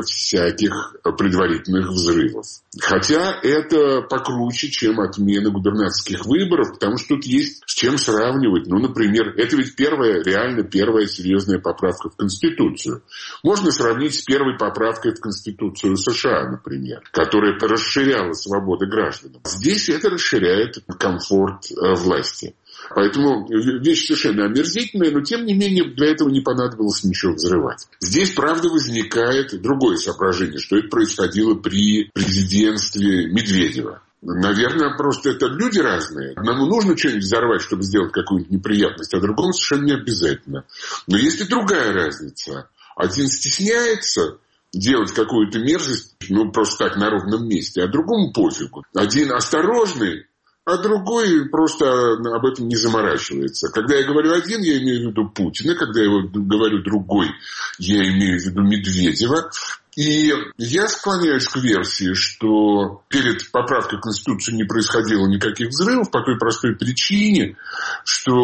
всяких предварительных взрывов. Хотя это покруче, чем отмена губернаторских выборов, потому что тут есть с чем сравнивать. Ну, например, это ведь реально первая серьезная поправка в Конституцию. Можно сравнить с первой поправкой в Конституцию США, например, которая расширяла свободы граждан. Здесь это расширяет комфорт власти. Поэтому вещь совершенно омерзительная, но тем не менее для этого не понадобилось ничего взрывать. Здесь, правда, возникает другое соображение, что это происходило при президентстве Медведева. Наверное, просто это люди разные. Одному нужно что-нибудь взорвать, чтобы сделать какую-нибудь неприятность, а другому совершенно не обязательно. Но есть и другая разница. Один стесняется делать какую-то мерзость, просто так на ровном месте, а другому пофигу. Один осторожный, а другой просто об этом не заморачивается. Когда я говорю один, я имею в виду Путина. Когда я говорю другой, я имею в виду Медведева. И я склоняюсь к версии, что перед поправкой Конституции не происходило никаких взрывов по той простой причине, что,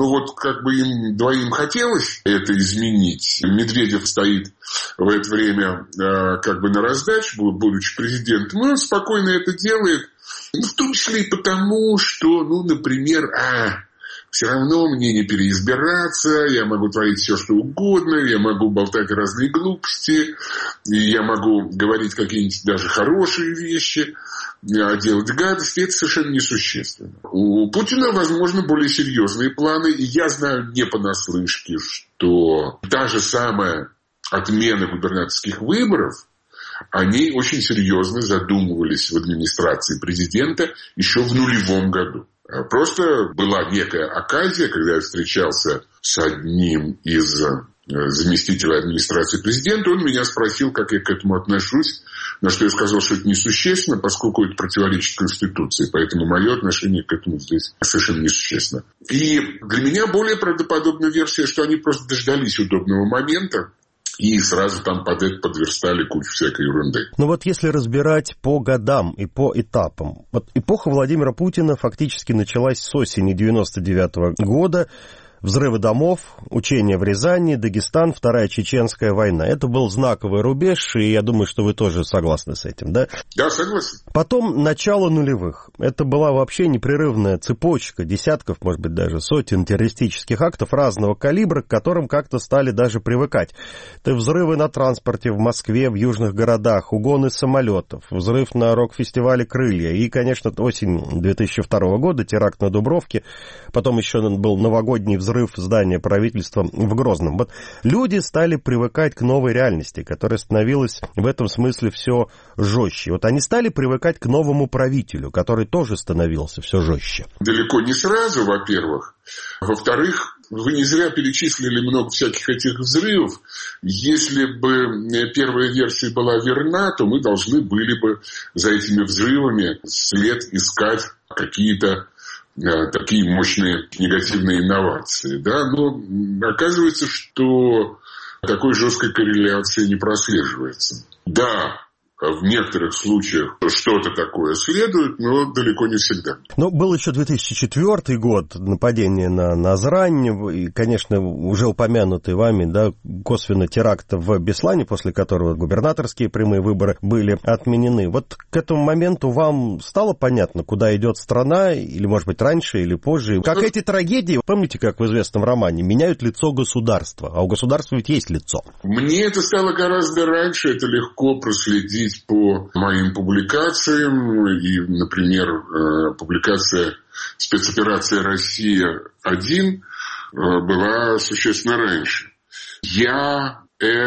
им двоим хотелось это изменить. Медведев стоит в это время на раздаче, будучи президентом, и он спокойно это делает. В том числе и потому, что, например, все равно мне не переизбираться, я могу творить все, что угодно, я могу болтать разные глупости, и я могу говорить какие-нибудь даже хорошие вещи, а делать гадости, это совершенно несущественно. У Путина, возможно, более серьезные планы, и я знаю не понаслышке, что та же самая отмена губернаторских выборов, они очень серьезно задумывались в администрации президента еще в нулевом году. Просто была некая оказия, когда я встречался с одним из заместителей администрации президента, он меня спросил, как я к этому отношусь, на что я сказал, что это несущественно, поскольку это противоречит Конституции, поэтому мое отношение к этому здесь совершенно несущественно. И для меня более правдоподобная версия, что они просто дождались удобного момента, и сразу там под это подверстали кучу всякой ерунды. Если разбирать по годам и по этапам. Эпоха Владимира Путина фактически началась с осени 1999 года. Взрывы домов, учения в Рязани, Дагестан, Вторая Чеченская война. Это был знаковый рубеж, и я думаю, что вы тоже согласны с этим, да? Да, согласен. Потом начало нулевых. Это была вообще непрерывная цепочка десятков, может быть, даже сотен террористических актов разного калибра, к которым как-то стали даже привыкать. Это взрывы на транспорте в Москве, в южных городах, угоны самолетов, взрыв на рок-фестивале «Крылья» и, конечно, осень 2002 года, теракт на Дубровке. Потом еще был новогодний взрыв взрыв здания правительства в Грозном. Вот люди стали привыкать к новой реальности, которая становилась в этом смысле все жестче. Вот они стали привыкать к новому правителю, который тоже становился все жестче. Далеко не сразу, во-первых. Во-вторых, вы не зря перечислили много всяких этих взрывов. Если бы первая версия была верна, то мы должны были бы за этими взрывами след искать какие-то такие мощные негативные инновации. Да? Но оказывается, что такой жесткой корреляции не прослеживается. Да, в некоторых случаях что-то такое следует, но далеко не всегда. Но был еще 2004 год, нападение на Назрань, и, конечно, уже упомянутый вами, да, косвенно теракт в Беслане, после которого губернаторские прямые выборы были отменены. Вот к этому моменту вам стало понятно, куда идет страна, или, может быть, раньше или позже? Как эти трагедии, помните, как в известном романе, меняют лицо государства, а у государства ведь есть лицо? Мне это стало гораздо раньше, это легко проследить по моим публикациям. И, например, публикация «Спецоперация Россия-1» была существенно раньше. Я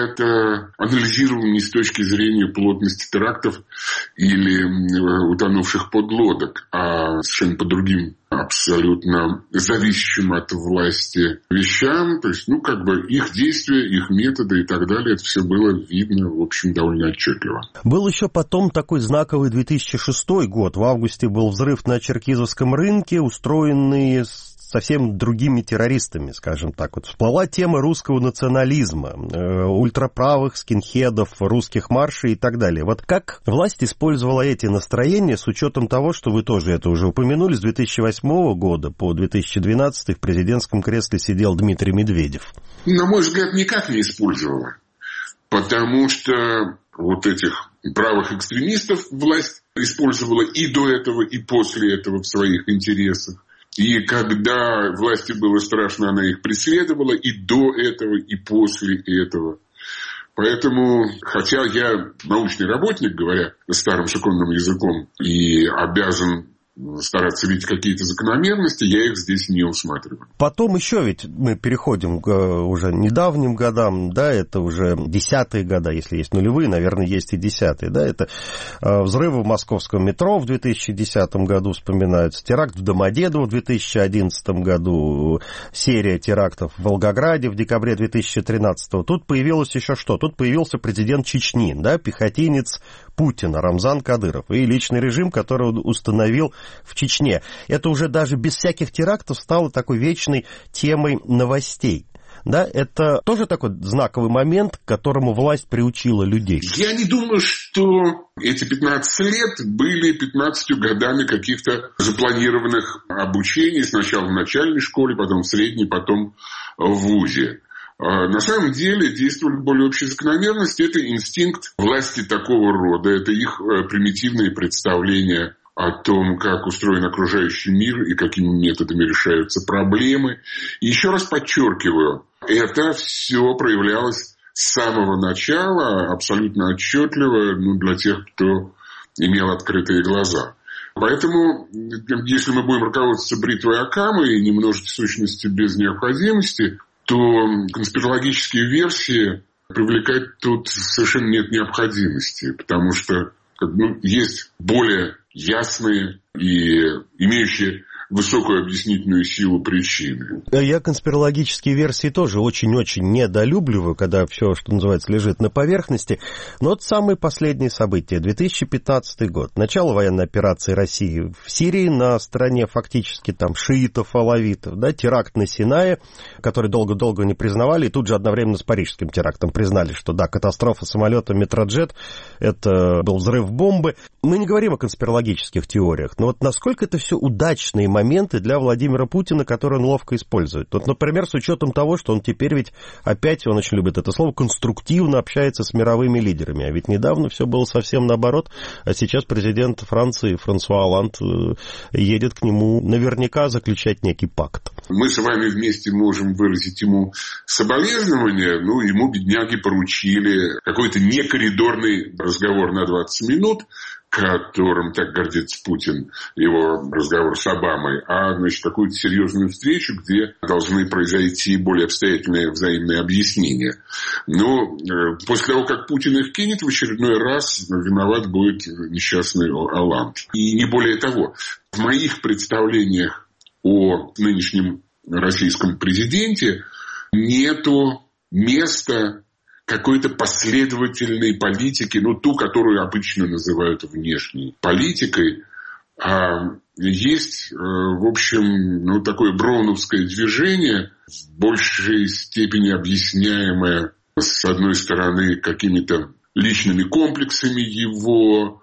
это анализировал не с точки зрения плотности терактов или утонувших подлодок, а совершенно по другим, абсолютно зависящим от власти вещам. То есть, их действия, их методы и так далее, это все было видно, в общем, довольно отчетливо. Был еще потом такой знаковый 2006 год. В августе был взрыв на Черкизовском рынке, устроенный совсем другими террористами, скажем так. Вот всплыла тема русского национализма, ультраправых, скинхедов, русских маршей и так далее. Вот как власть использовала эти настроения с учетом того, что вы тоже это уже упомянули, с 2008 года по 2012 в президентском кресле сидел Дмитрий Медведев? На мой взгляд, никак не использовала. Потому что вот этих правых экстремистов власть использовала и до этого, и после этого в своих интересах. И когда власти было страшно, она их преследовала и до этого, и после этого. Поэтому, хотя я научный работник, говоря старым шиконным языком, и обязан стараться видеть какие-то закономерности, я их здесь не усматриваю. Потом еще ведь мы переходим к уже недавним годам, да, это уже 10-е годы, если есть нулевые, наверное, есть и 10-е, да, это взрывы в московском метро в 2010 году вспоминаются, теракт в Домодедово в 2011 году, серия терактов в Волгограде в декабре 2013. Тут появилось еще что? Тут появился президент Чечни, да, пехотинец Путина, Рамзан Кадыров, и личный режим, который он установил в Чечне. Это уже даже без всяких терактов стало такой вечной темой новостей. Да, это тоже такой знаковый момент, к которому власть приучила людей. Я не думаю, что эти 15 лет были 15 годами каких-то запланированных обучений. Сначала в начальной школе, потом в средней, потом в вузе. На самом деле действовали более общие закономерности. Это инстинкт власти такого рода. Это их примитивные представления о том, как устроен окружающий мир и какими методами решаются проблемы. И еще раз подчеркиваю, это все проявлялось с самого начала абсолютно отчетливо, для тех, кто имел открытые глаза. Поэтому, если мы будем руководствоваться бритвой Окамы и не множить сущности без необходимости, то конспирологические версии привлекать тут совершенно нет необходимости, потому что есть более ясные и имеющие высокую объяснительную силу причины. Я конспирологические версии тоже очень-очень недолюбливаю, когда все, что называется, лежит на поверхности. Но вот самые последние события. 2015 год. Начало военной операции России в Сирии на стороне фактически там шиитов, алавитов. Да, теракт на Синае, который долго-долго не признавали, и тут же одновременно с парижским терактом признали, что да, катастрофа самолета Метроджет, это был взрыв бомбы. Мы не говорим о конспирологических теориях, но вот насколько это все удачные моменты для Владимира Путина, которые он ловко использует. Вот, например, с учетом того, что он теперь ведь опять, он очень любит это слово, конструктивно общается с мировыми лидерами. А ведь недавно все было совсем наоборот. А сейчас президент Франции Франсуа Олланд едет к нему наверняка заключать некий пакт. Мы с вами вместе можем выразить ему соболезнования. Ему, бедняги, поручили какой-то некоридорный разговор на 20 минут, которым так гордится Путин, его разговор с Обамой, а, значит, какую-то серьезную встречу, где должны произойти более обстоятельные взаимные объяснения. Но после того, как Путин их кинет, в очередной раз виноват будет несчастный Олланд. И не более того, в моих представлениях о нынешнем российском президенте нету места какой-то последовательной политики, ту, которую обычно называют внешней политикой, а есть, в общем, такое броуновское движение, в большей степени объясняемое, с одной стороны, какими-то личными комплексами его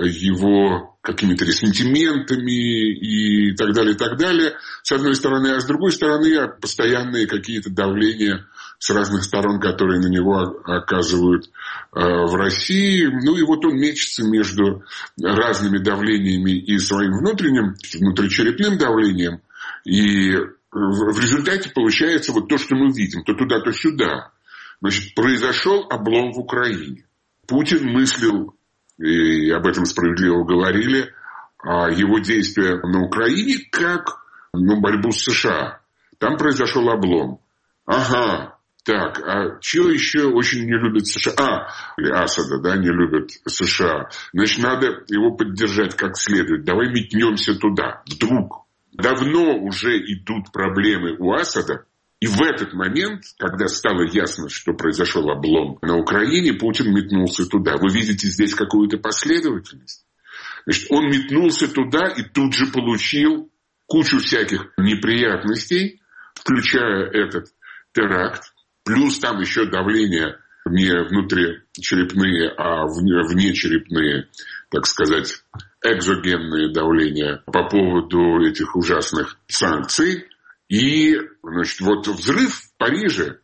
какими-то ресентиментами и так далее, с одной стороны, а с другой стороны, постоянные какие-то давления с разных сторон, которые на него оказывают в России. И вот он мечется между разными давлениями и своим внутричерепным давлением. И в результате получается вот то, что мы видим, то туда, то сюда. Значит, произошел облом в Украине. Путин мыслил, и об этом справедливо говорили, его действия на Украине как борьбу с США. Там произошел облом. Ага, так, а чего еще очень не любят США? Или Асада, не любят США. Значит, надо его поддержать как следует. Давай метнемся туда. Вдруг. Давно уже идут проблемы у Асада. И в этот момент, когда стало ясно, что произошел облом на Украине, Путин метнулся туда. Вы видите здесь какую-то последовательность? Значит, он метнулся туда и тут же получил кучу всяких неприятностей, включая этот теракт. Плюс там еще давление не внутричерепные, а внечерепные, так сказать, экзогенные давления по поводу этих ужасных санкций. И, значит, вот взрыв в Париже,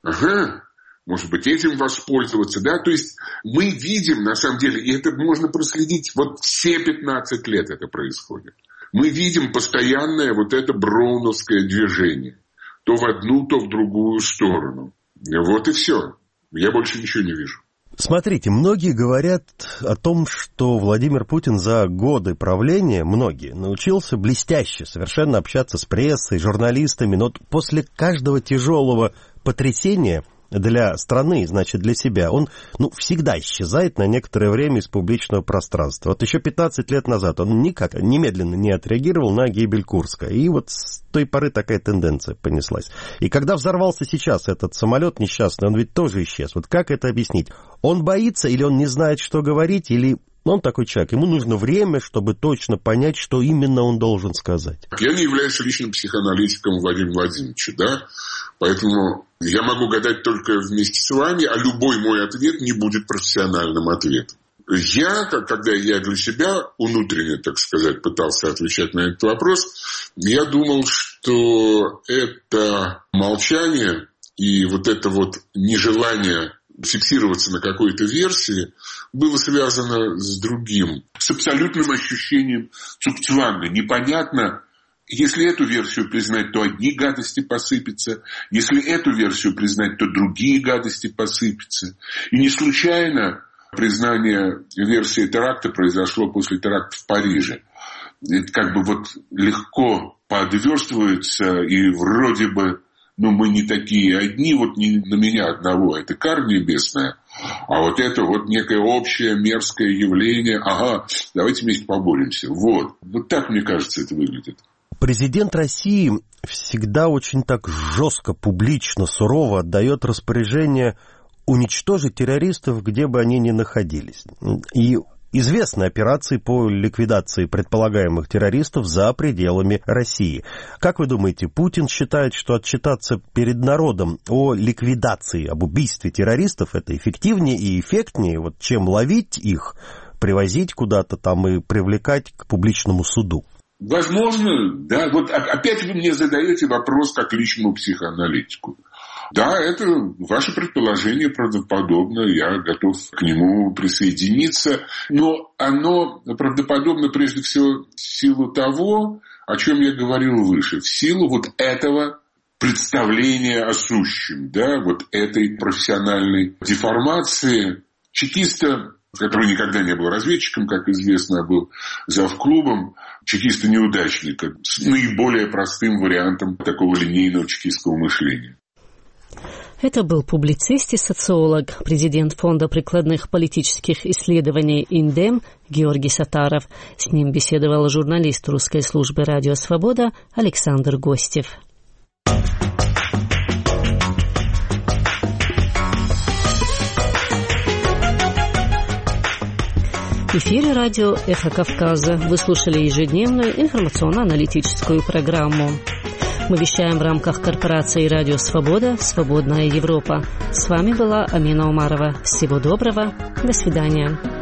может быть, этим воспользоваться, то есть мы видим, на самом деле, и это можно проследить, вот все 15 лет это происходит. Мы видим постоянное вот это броуновское движение, то в одну, то в другую сторону. Вот и все. Я больше ничего не вижу. Смотрите, многие говорят о том, что Владимир Путин за годы правления, научился блестяще совершенно общаться с прессой, журналистами, но после каждого тяжелого потрясения для страны, значит, для себя, он всегда исчезает на некоторое время из публичного пространства. Вот еще 15 лет назад он немедленно не отреагировал на гибель Курска. И вот с той поры такая тенденция понеслась. И когда взорвался сейчас этот самолет несчастный, он ведь тоже исчез. Вот как это объяснить? Он боится или он не знает, что говорить, или он такой человек, ему нужно время, чтобы точно понять, что именно он должен сказать? Я не являюсь личным психоаналитиком Владимира Владимировича, поэтому я могу гадать только вместе с вами, а любой мой ответ не будет профессиональным ответом. Когда я для себя внутренне, так сказать, пытался отвечать на этот вопрос, я думал, что это молчание и вот это вот нежелание фиксироваться на какой-то версии было связано с другим, с абсолютным ощущением цукцванга. Непонятно, если эту версию признать, то одни гадости посыпятся, если эту версию признать, то другие гадости посыпятся. И не случайно признание версии теракта произошло после теракта в Париже. Это легко поотверстывается, и вроде бы мы не такие одни, не на меня одного, это кара небесная, а вот это некое общее мерзкое явление, давайте вместе поборемся. Вот так, мне кажется, это выглядит. Президент России всегда очень так жестко, публично, сурово отдает распоряжение уничтожить террористов, где бы они ни находились. И известны операции по ликвидации предполагаемых террористов за пределами России. Как вы думаете, Путин считает, что отчитаться перед народом о ликвидации, об убийстве террористов это эффективнее и эффектнее, чем ловить их, привозить куда-то там и привлекать к публичному суду? Возможно, да. Опять вы мне задаете вопрос как личному психоаналитику. Да, это ваше предположение правдоподобно, я готов к нему присоединиться, но оно правдоподобно прежде всего в силу того, о чем я говорил выше, в силу этого представления о сущем, этой профессиональной деформации. Чекиста который никогда не был разведчиком, как известно, а был завклубом чекиста-неудачника с наиболее простым вариантом такого линейного чекистского мышления. Это был публицист и социолог, президент Фонда прикладных политических исследований «Индем» Георгий Сатаров. С ним беседовал журналист русской службы «Радио Свобода» Александр Гостев. В эфире радио «Эхо Кавказа». Вы слушали ежедневную информационно-аналитическую программу. Мы вещаем в рамках корпорации «Радио Свобода. Свободная Европа». С вами была Амина Умарова. Всего доброго. До свидания.